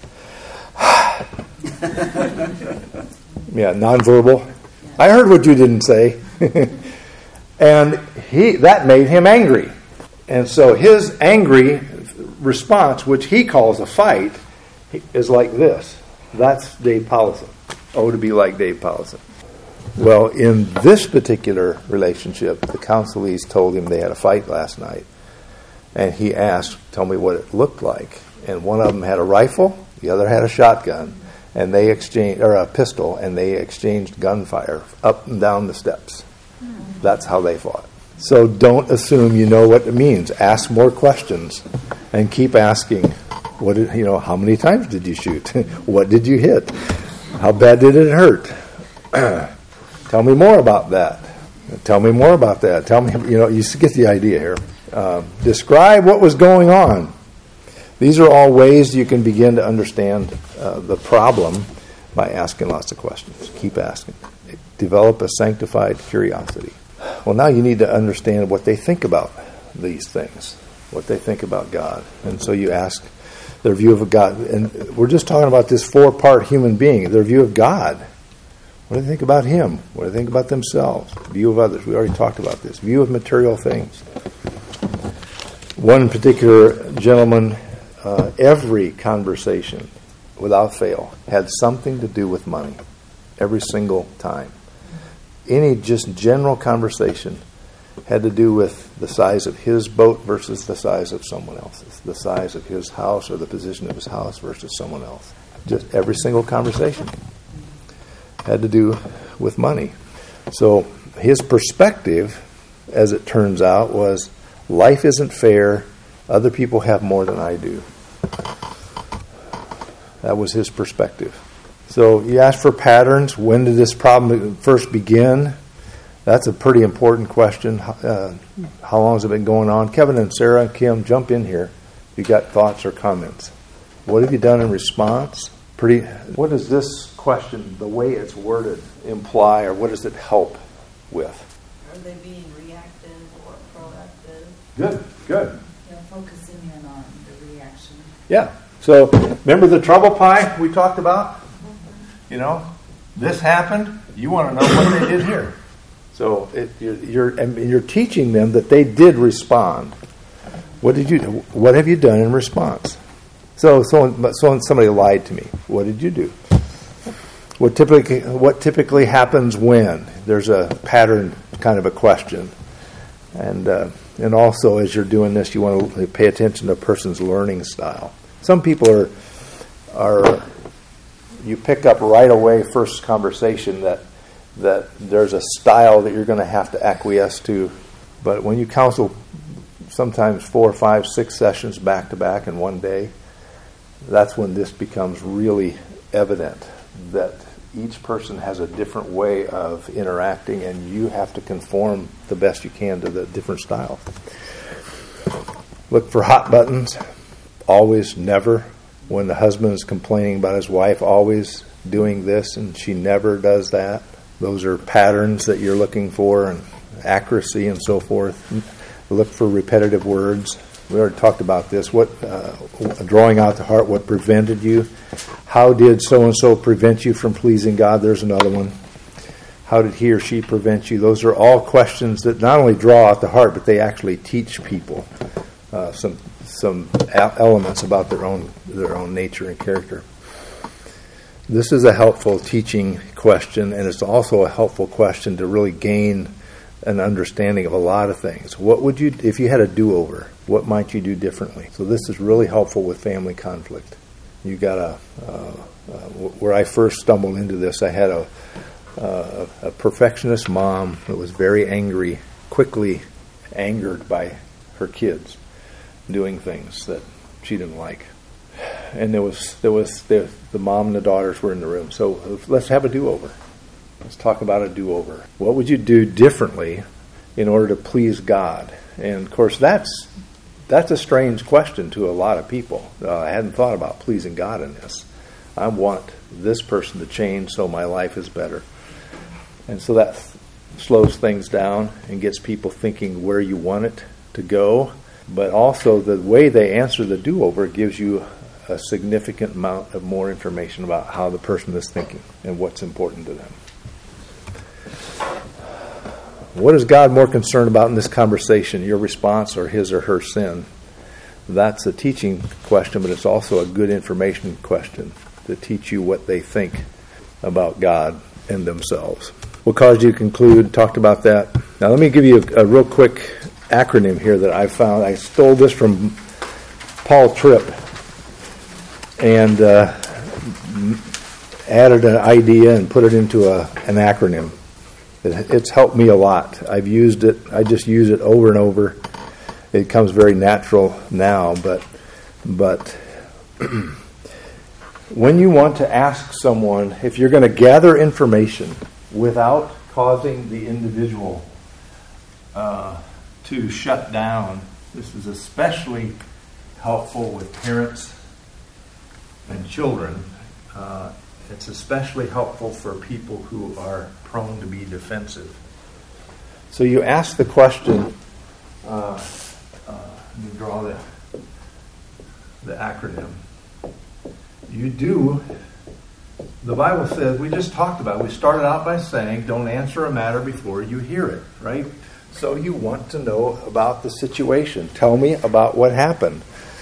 Yeah, nonverbal. I heard what you didn't say. And he that made him angry. And so his angry response, which he calls a fight, is like this. That's Dave Pollison. Oh, to be like Dave Pollison. Well, in this particular relationship, the counselees told him they had a fight last night. And he asked, tell me what it looked like. And one of them had a rifle, the other had a shotgun, and they exchanged, or a pistol, and they exchanged gunfire up and down the steps. That's how they fought. So don't assume you know what it means. Ask more questions and keep asking what did, you know, how many times did you shoot? What did you hit? How bad did it hurt? Tell me more about that. Tell me more about that. Tell me, you know, you get the idea here. Uh, describe what was going on. These are all ways you can begin to understand uh, the problem by asking lots of questions. Keep asking. Develop a sanctified curiosity. Well, now you need to understand what they think about these things, what they think about God. And so you ask their view of God. And we're just talking about this four-part human being, their view of God. What do they think about Him? What do they think about themselves? View of others. We already talked about this. View of material things. One particular gentleman, uh, every conversation, without fail, had something to do with money. Every single time. Any just general conversation had to do with the size of his boat versus the size of someone else's. The size of his house or the position of his house versus someone else. Just every single conversation had to do with money. So his perspective, as it turns out, was life isn't fair. Other people have more than I do. That was his perspective. So you ask for patterns. When did this problem first begin? That's a pretty important question. Uh, how long has it been going on? Kevin and Sarah and Kim, jump in here. You got thoughts or comments? What have you done in response? Pretty. What does this question, the way it's worded, imply, or what does it help with? Are they being reactive or proactive? Good, good. You know, focusing in on the reaction. Yeah. So remember the trouble pie we talked about? You know, this happened. You want to know what they did here. So it, you're, you're and you're teaching them that they did respond. What did you do? What have you done in response? So someone, so somebody lied to me. What did you do? What typically what typically happens when there's a pattern kind of a question, and uh, and also as you're doing this, you want to pay attention to a person's learning style. Some people are are you pick up right away first conversation that that there's a style that you're going to have to acquiesce to, but when you counsel sometimes four, five, six sessions back to back in one day, that's when this becomes really evident that each person has a different way of interacting, and you have to conform the best you can to the different styles. Look for hot buttons. Always, never. When the husband is complaining about his wife always doing this and she never does that, those are patterns that you're looking for, and accuracy and so forth. Look for repetitive words. We already talked about this. What uh, drawing out the heart, what prevented you? How did so-and-so prevent you from pleasing God? There's another one. How did he or she prevent you? Those are all questions that not only draw out the heart, but they actually teach people uh, some some elements about their own their own nature and character. This is a helpful teaching question, and it's also a helpful question to really gain an understanding of a lot of things. What would you, if you had a do-over, what might you do differently? So this is really helpful with family conflict. You got a, uh, uh, where I first stumbled into this, I had a, uh, a perfectionist mom that was very angry, quickly angered by her kids doing things that she didn't like. And there was, there was the, the mom and the daughters were in the room. So let's have a do-over. Let's talk about a do-over. What would you do differently in order to please God? And, of course, that's that's a strange question to a lot of people. Uh, I hadn't thought about pleasing God in this. I want this person to change so my life is better. And so that slows things down and gets people thinking where you want it to go. But also the way they answer the do-over gives you a significant amount of more information about how the person is thinking and what's important to them. What is God more concerned about in this conversation, your response or his or her sin? That's a teaching question, but it's also a good information question to teach you what they think about God and themselves. What caused you to conclude? Talked about that. Now let me give you a, a real quick acronym here that I found. I stole this from Paul Tripp and uh, added an idea and put it into a, an acronym. It's helped me a lot. I've used it. I just use it over and over. It comes very natural now, but but when you want to ask someone, if you're going to gather information without causing the individual uh, to shut down, this is especially helpful with parents and children. Uh, it's especially helpful for people who are prone to be defensive. So you ask the question, uh, uh, you draw the, the acronym. You do, the Bible says, we just talked about it. We started out by saying, don't answer a matter before you hear it, right? So you want to know about the situation. Tell me about what happened.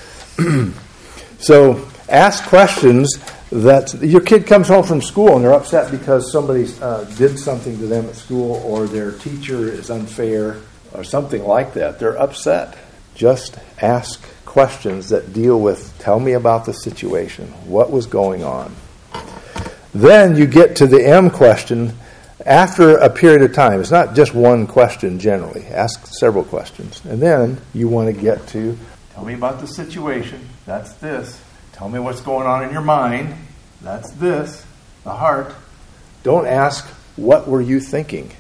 So ask questions that your kid comes home from school and they're upset because somebody uh, did something to them at school, or their teacher is unfair or something like that. They're upset. Just ask questions that deal with, tell me about the situation. What was going on? Then you get to the M question after a period of time. It's not just one question generally. Ask several questions. And then you want to get to, tell me about the situation. That's this. Tell me what's going on in your mind. That's this. The heart. Don't ask, what were you thinking?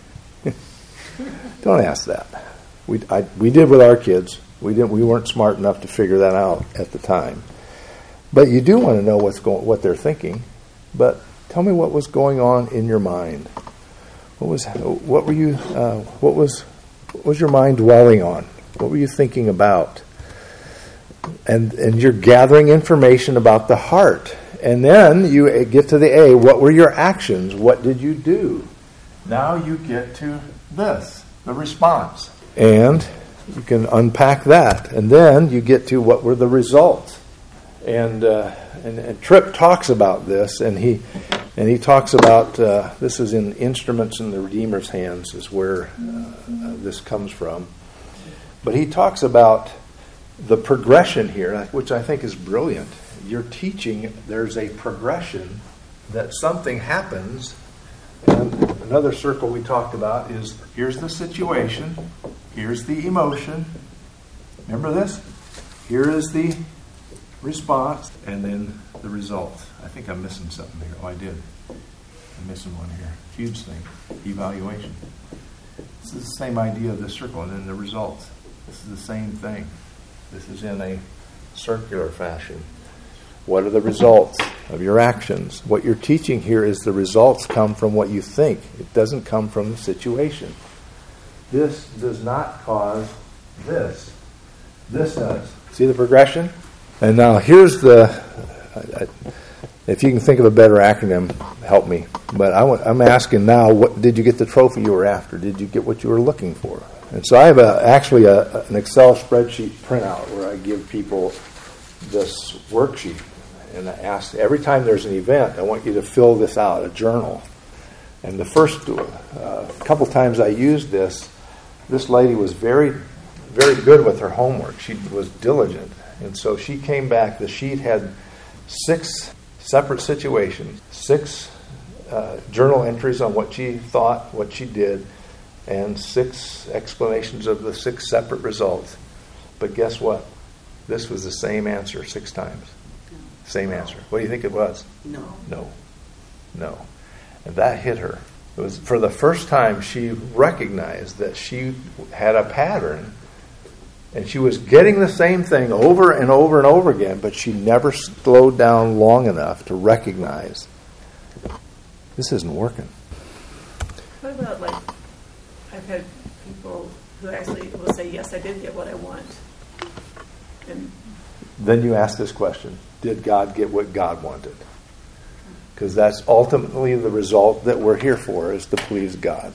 Don't ask that. We I, we did with our kids. We didn't. We weren't smart enough to figure that out at the time. But you do want to know what's going, what they're thinking. But tell me what was going on in your mind. What was? What were you? Uh, what was? What was your mind dwelling on? What were you thinking about? And and you're gathering information about the heart. And then you get to the A. What were your actions? What did you do? Now you get to this, the response. And you can unpack that. And then you get to what were the results. And uh, and, and Tripp talks about this, and he and he talks about uh, this is in Instruments in the Redeemer's Hands is where uh, this comes from. But he talks about the progression here, which I think is brilliant. You're teaching there's a progression that something happens. And another circle we talked about is here's the situation, here's the emotion. Remember this? Here is the response, and then the result. I think I'm missing something here. Oh, I did. I'm missing one here. Huge thing. Evaluation. This is the same idea of the circle, and then the result. This is the same thing. This is in a circular fashion. What are the results of your actions? What you're teaching here is the results come from what you think. It doesn't come from the situation. This does not cause this. This does. See the progression? And now here's the, I, I, if you can think of a better acronym, help me. But I want, I'm asking now, what did you get the trophy you were after? Did you get what you were looking for? And so I have a, actually a, an Excel spreadsheet printout where I give people this worksheet. And I ask, every time there's an event, I want you to fill this out, a journal. And the first uh, couple times I used this, this lady was very, very good with her homework. She was diligent. And so she came back, the sheet had six separate situations, six uh, journal entries on what she thought, what she did, and six explanations of the six separate results. But guess what? This was the same answer six times. Same answer. What do you think it was? No. No. No. And that hit her. It was for the first time she recognized that she had a pattern, and she was getting the same thing over and over and over again, but she never slowed down long enough to recognize this isn't working. What about, like, I've had people who actually will say, yes, I did get what I want. And then you ask this question, did God get what God wanted? Because that's ultimately the result that we're here for, is to please God.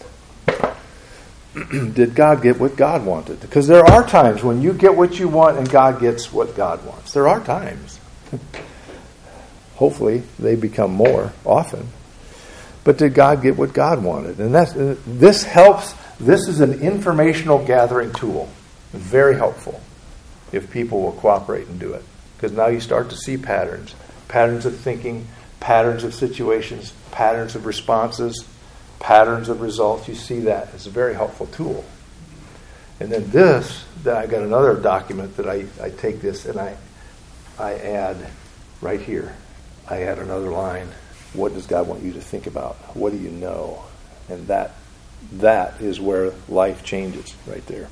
Did God get what God wanted? Because there are times when you get what you want and God gets what God wants. There are times. Hopefully they become more often. But did God get what God wanted? And that's, uh, this helps. This is an informational gathering tool. Very helpful if people will cooperate and do it. Because now you start to see patterns. Patterns of thinking, patterns of situations, patterns of responses, patterns of results. You see that. It's a very helpful tool. And then this, then I got another document that I, I take this and I I add right here, I add another line. What does God want you to think about? What do you know? And that that is where life changes right there.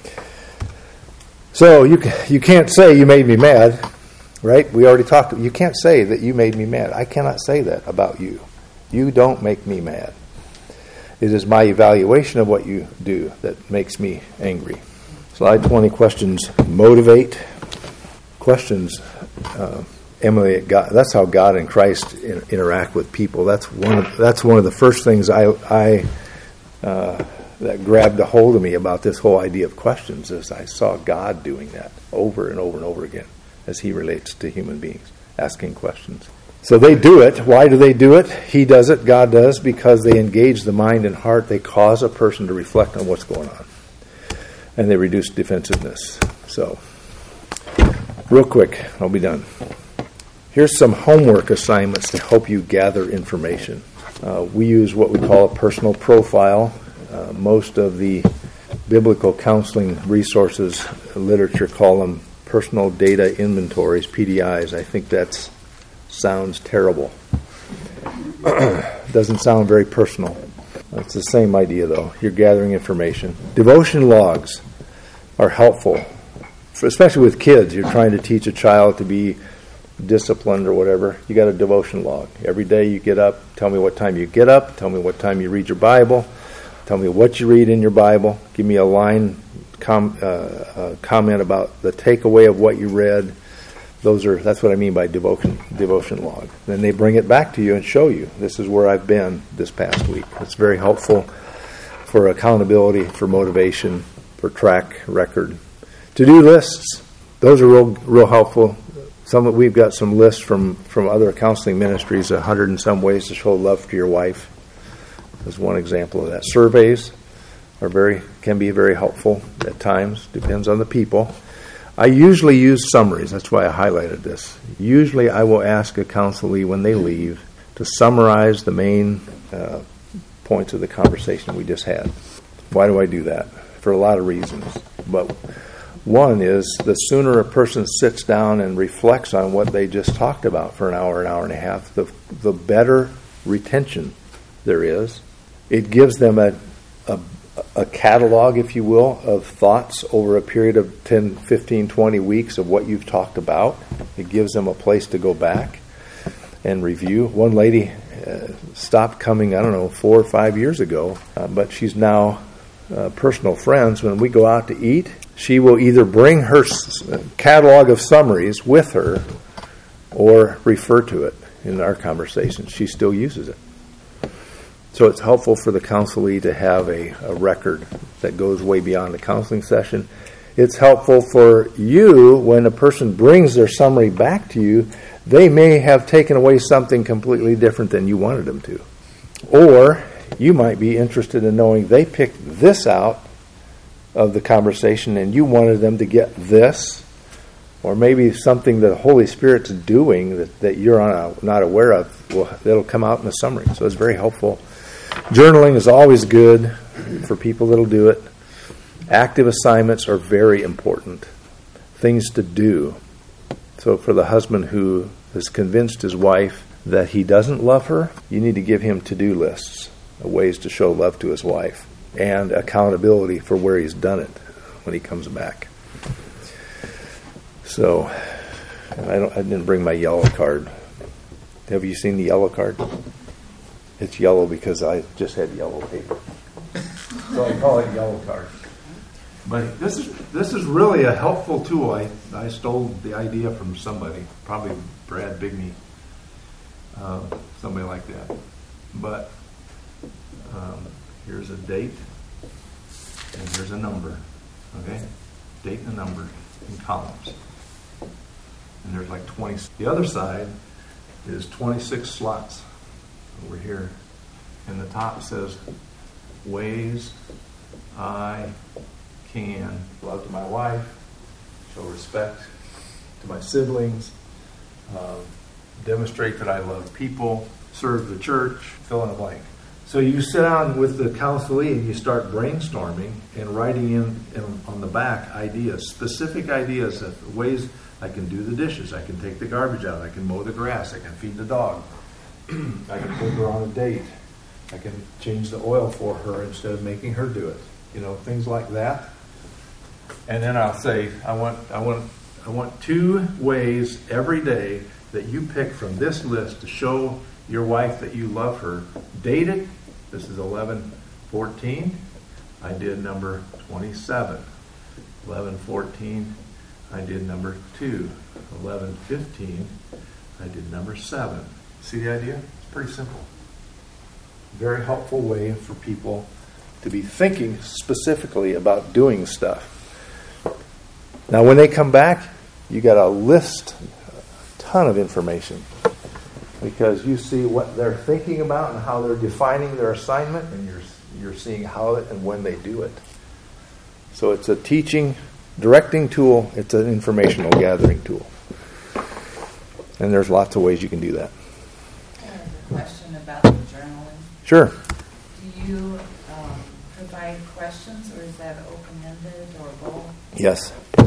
So you you can't say you made me mad, right? We already talked. You can't say that you made me mad. I cannot say that about you. You don't make me mad. It is my evaluation of what you do that makes me angry. Slide twenty, questions motivate. Questions uh, emulate God. That's how God and Christ in, interact with people. That's one of, that's one of the first things I, I uh, that grabbed a hold of me about this whole idea of questions, is I saw God doing that over and over and over again as he relates to human beings, asking questions. So they do it. Why do they do it? He does it, God does, because they engage the mind and heart. They cause a person to reflect on what's going on. And they reduce defensiveness. So, real quick, I'll be done. Here's some homework assignments to help you gather information. Uh, we use what we call a personal profile. Uh, most of the biblical counseling resources, literature, call them personal data inventories, P D Is. I think that sounds terrible. Doesn't sound very personal. It's the same idea, though. You're gathering information. Devotion logs are helpful, especially with kids. You're trying to teach a child to be disciplined or whatever. You got a devotion log. Every day you get up, tell me what time you get up, tell me what time you read your Bible, tell me what you read in your Bible, give me a line com, uh, uh, comment about the takeaway of what you read. Those are that's what I mean by devotion devotion log. Then they bring it back to you and show you, this is where I've been this past week. It's very helpful for accountability, for motivation, for track record. To-do lists, those are real real helpful. Some we've got some lists from, from other counseling ministries, a hundred and some ways to show love to your wife. Is one example of that. Surveys are very can be very helpful at times. Depends on the people. I usually use summaries. That's why I highlighted this. Usually I will ask a counselee when they leave to summarize the main uh, points of the conversation we just had. Why do I do that? For a lot of reasons. But one is, the sooner a person sits down and reflects on what they just talked about for an hour, an hour and a half, the the better retention there is. It gives them a, a a catalog, if you will, of thoughts over a period of ten, fifteen, twenty weeks of what you've talked about. It gives them a place to go back and review. One lady uh, stopped coming, I don't know, four or five years ago, uh, but she's now uh, personal friends. When we go out to eat, she will either bring her s- catalog of summaries with her or refer to it in our conversations. She still uses it. So it's helpful for the counselee to have a, a record that goes way beyond the counseling session. It's helpful for you when a person brings their summary back to you. They may have taken away something completely different than you wanted them to. Or you might be interested in knowing they picked this out of the conversation and you wanted them to get this. Or maybe something that the Holy Spirit's doing that, that you're on a, not aware of, will, that'll come out in the summary. So it's very helpful. Journaling is always good for people that'll do it. Active assignments are very important. Things to do. So for the husband who has convinced his wife that he doesn't love her, you need to give him to-do lists of ways to show love to his wife and accountability for where he's done it when he comes back. So I don't I didn't bring my yellow card. Have you seen the yellow card? It's yellow because I just had yellow paper. So I call it yellow card. But this is this is really a helpful tool. I, I stole the idea from somebody, probably Brad Bigney, uh, somebody like that. But um, here's a date and here's a number. Okay? Date and a number in columns. And there's like twenty. The other side is twenty-six slots. Over here, and the top says ways I can love to my wife, show respect to my siblings, uh, demonstrate that I love people, serve the church, fill in a blank. So you sit down with the counselee and you start brainstorming and writing in, in on the back ideas, specific ideas of ways I can do the dishes, I can take the garbage out, I can mow the grass, I can feed the dog, I can take her on a date, I can change the oil for her instead of making her do it. You know, things like that. And then I'll say, I want, I want, I want two ways every day that you pick from this list to show your wife that you love her. Date it. This is eleven fourteen. I did number twenty-seven. eleven fourteen. I did number two. eleven fifteen. I did number seven. See the idea? It's pretty simple. Very helpful way for people to be thinking specifically about doing stuff. Now, when they come back, you got a list, a ton of information, because you see what they're thinking about and how they're defining their assignment, and you're you're seeing how it and when they do it. So it's a teaching, directing tool. It's an informational gathering tool, and there's lots of ways you can do that. I have a question about the journaling. Sure. Do you um, provide questions, or is that open-ended or both? Yes. Okay.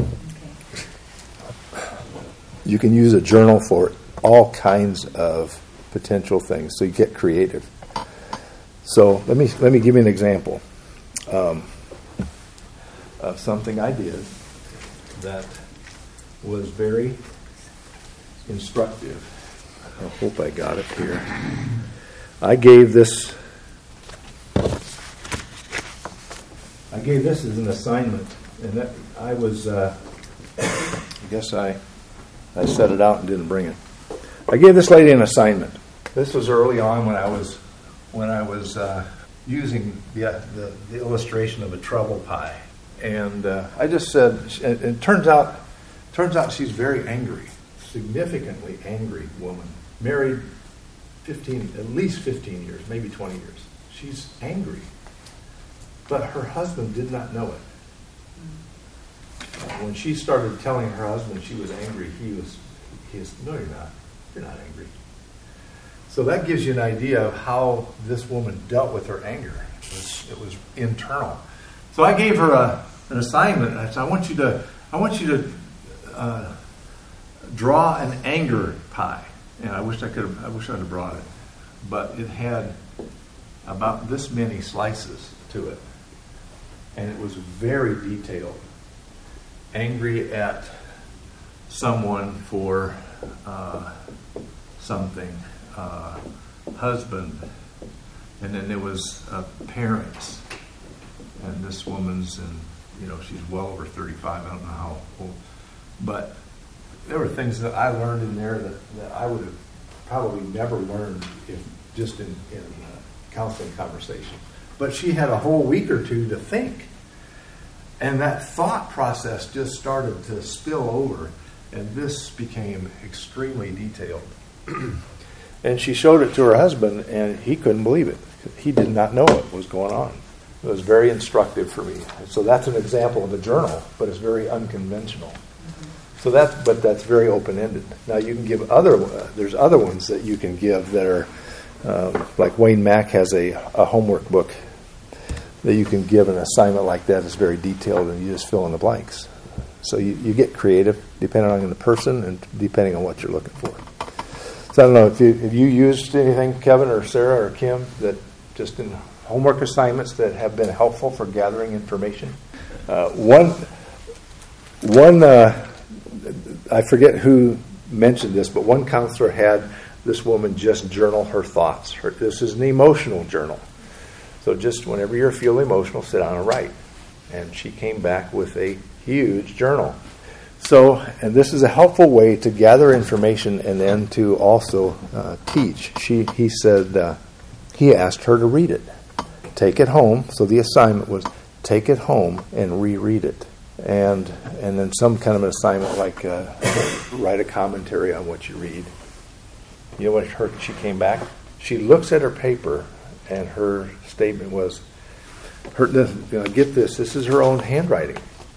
You can use a journal for all kinds of potential things, so you get creative. So let me let me give you an example um, of something I did that was very instructive. I hope I got it here. I gave this. I gave this as an assignment, and that I was. Uh, I guess I. I set it out and didn't bring it. I gave this lady an assignment. This was early on when I was when I was uh, using the, the the illustration of a trouble pie, and uh, I just said. It, it turns out, turns out she's very angry, significantly angry woman. Married fifteen, at least fifteen years, maybe twenty years. She's angry, but her husband did not know it. When she started telling her husband she was angry, he was, he was, no, you're not. You're not angry. So that gives you an idea of how this woman dealt with her anger. It was, it was internal. So I gave her a, an assignment. I said, I want you to, I want you to uh, draw an anger pie. And I wish I could have, I wish I'd have brought it, but it had about this many slices to it, and it was very detailed. Angry at someone for uh, something, uh, husband, and then there was uh, parents, and this woman's, and you know, she's well over thirty-five. I don't know how old, but there were things that I learned in there that, that I would have probably never learned if just in, in uh, counseling conversation. But she had a whole week or two to think. And that thought process just started to spill over, and this became extremely detailed. And she showed it to her husband, and he couldn't believe it. He did not know what was going on. It was very instructive for me. So that's an example of a journal, but it's very unconventional. So that's, but that's very open-ended. Now you can give other, uh, there's other ones that you can give that are, um, like Wayne Mack has a, a homework book that you can give an assignment like that. It's very detailed, and you just fill in the blanks. So you, you get creative depending on the person and depending on what you're looking for. So I don't know if you if you used anything, Kevin or Sarah or Kim, that just in homework assignments that have been helpful for gathering information. Uh, one one uh, I forget who mentioned this, but one counselor had this woman just journal her thoughts. Her, this is an emotional journal. So just whenever you're feeling emotional, sit down and write. And she came back with a huge journal. So, and this is a helpful way to gather information and then to also uh, teach. She, he said, uh, he asked her to read it. Take it home. So the assignment was take it home and reread it. And and then some kind of an assignment like uh, write a commentary on what you read. You know what her, she came back? She looks at her paper, and her statement was, her, this, you know, get this, this is her own handwriting.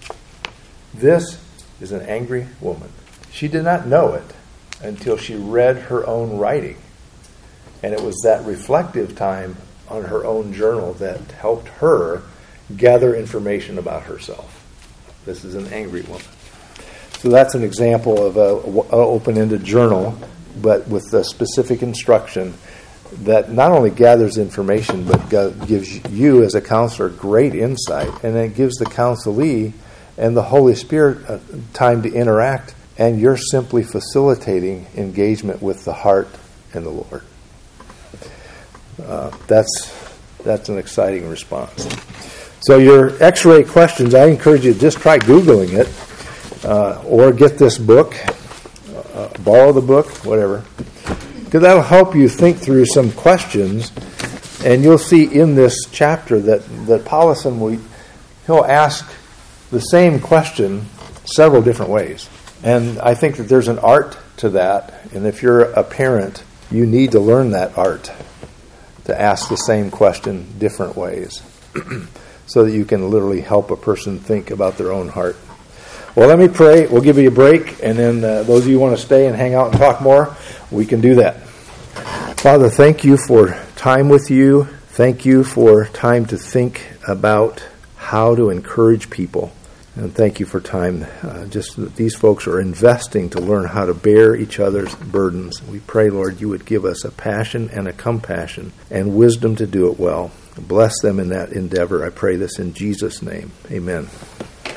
This is an angry woman. She did not know it until she read her own writing. And it was that reflective time on her own journal that helped her gather information about herself. This is an angry woman. So that's an example of a, a open-ended journal, but with the specific instruction that not only gathers information, but gives you as a counselor great insight, and it gives the counselee and the Holy Spirit time to interact, and you're simply facilitating engagement with the heart and the Lord. Uh, that's that's an exciting response. So your X-ray questions, I encourage you to just try Googling it, uh, or get this book, uh, borrow the book, whatever, because that'll help you think through some questions. And you'll see in this chapter that that Paulson will he'll ask the same question several different ways. And I think that there's an art to that. And if you're a parent, you need to learn that art, to ask the same question different ways, so that you can literally help a person think about their own heart. Well, let me pray. We'll give you a break, and then uh, those of you who want to stay and hang out and talk more, we can do that. Father, thank you for time with you. Thank you for time to think about how to encourage people. And thank you for time. Uh, just that these folks are investing to learn how to bear each other's burdens. We pray, Lord, you would give us a passion and a compassion and wisdom to do it well. Bless them in that endeavor. I pray this in Jesus' name. Amen.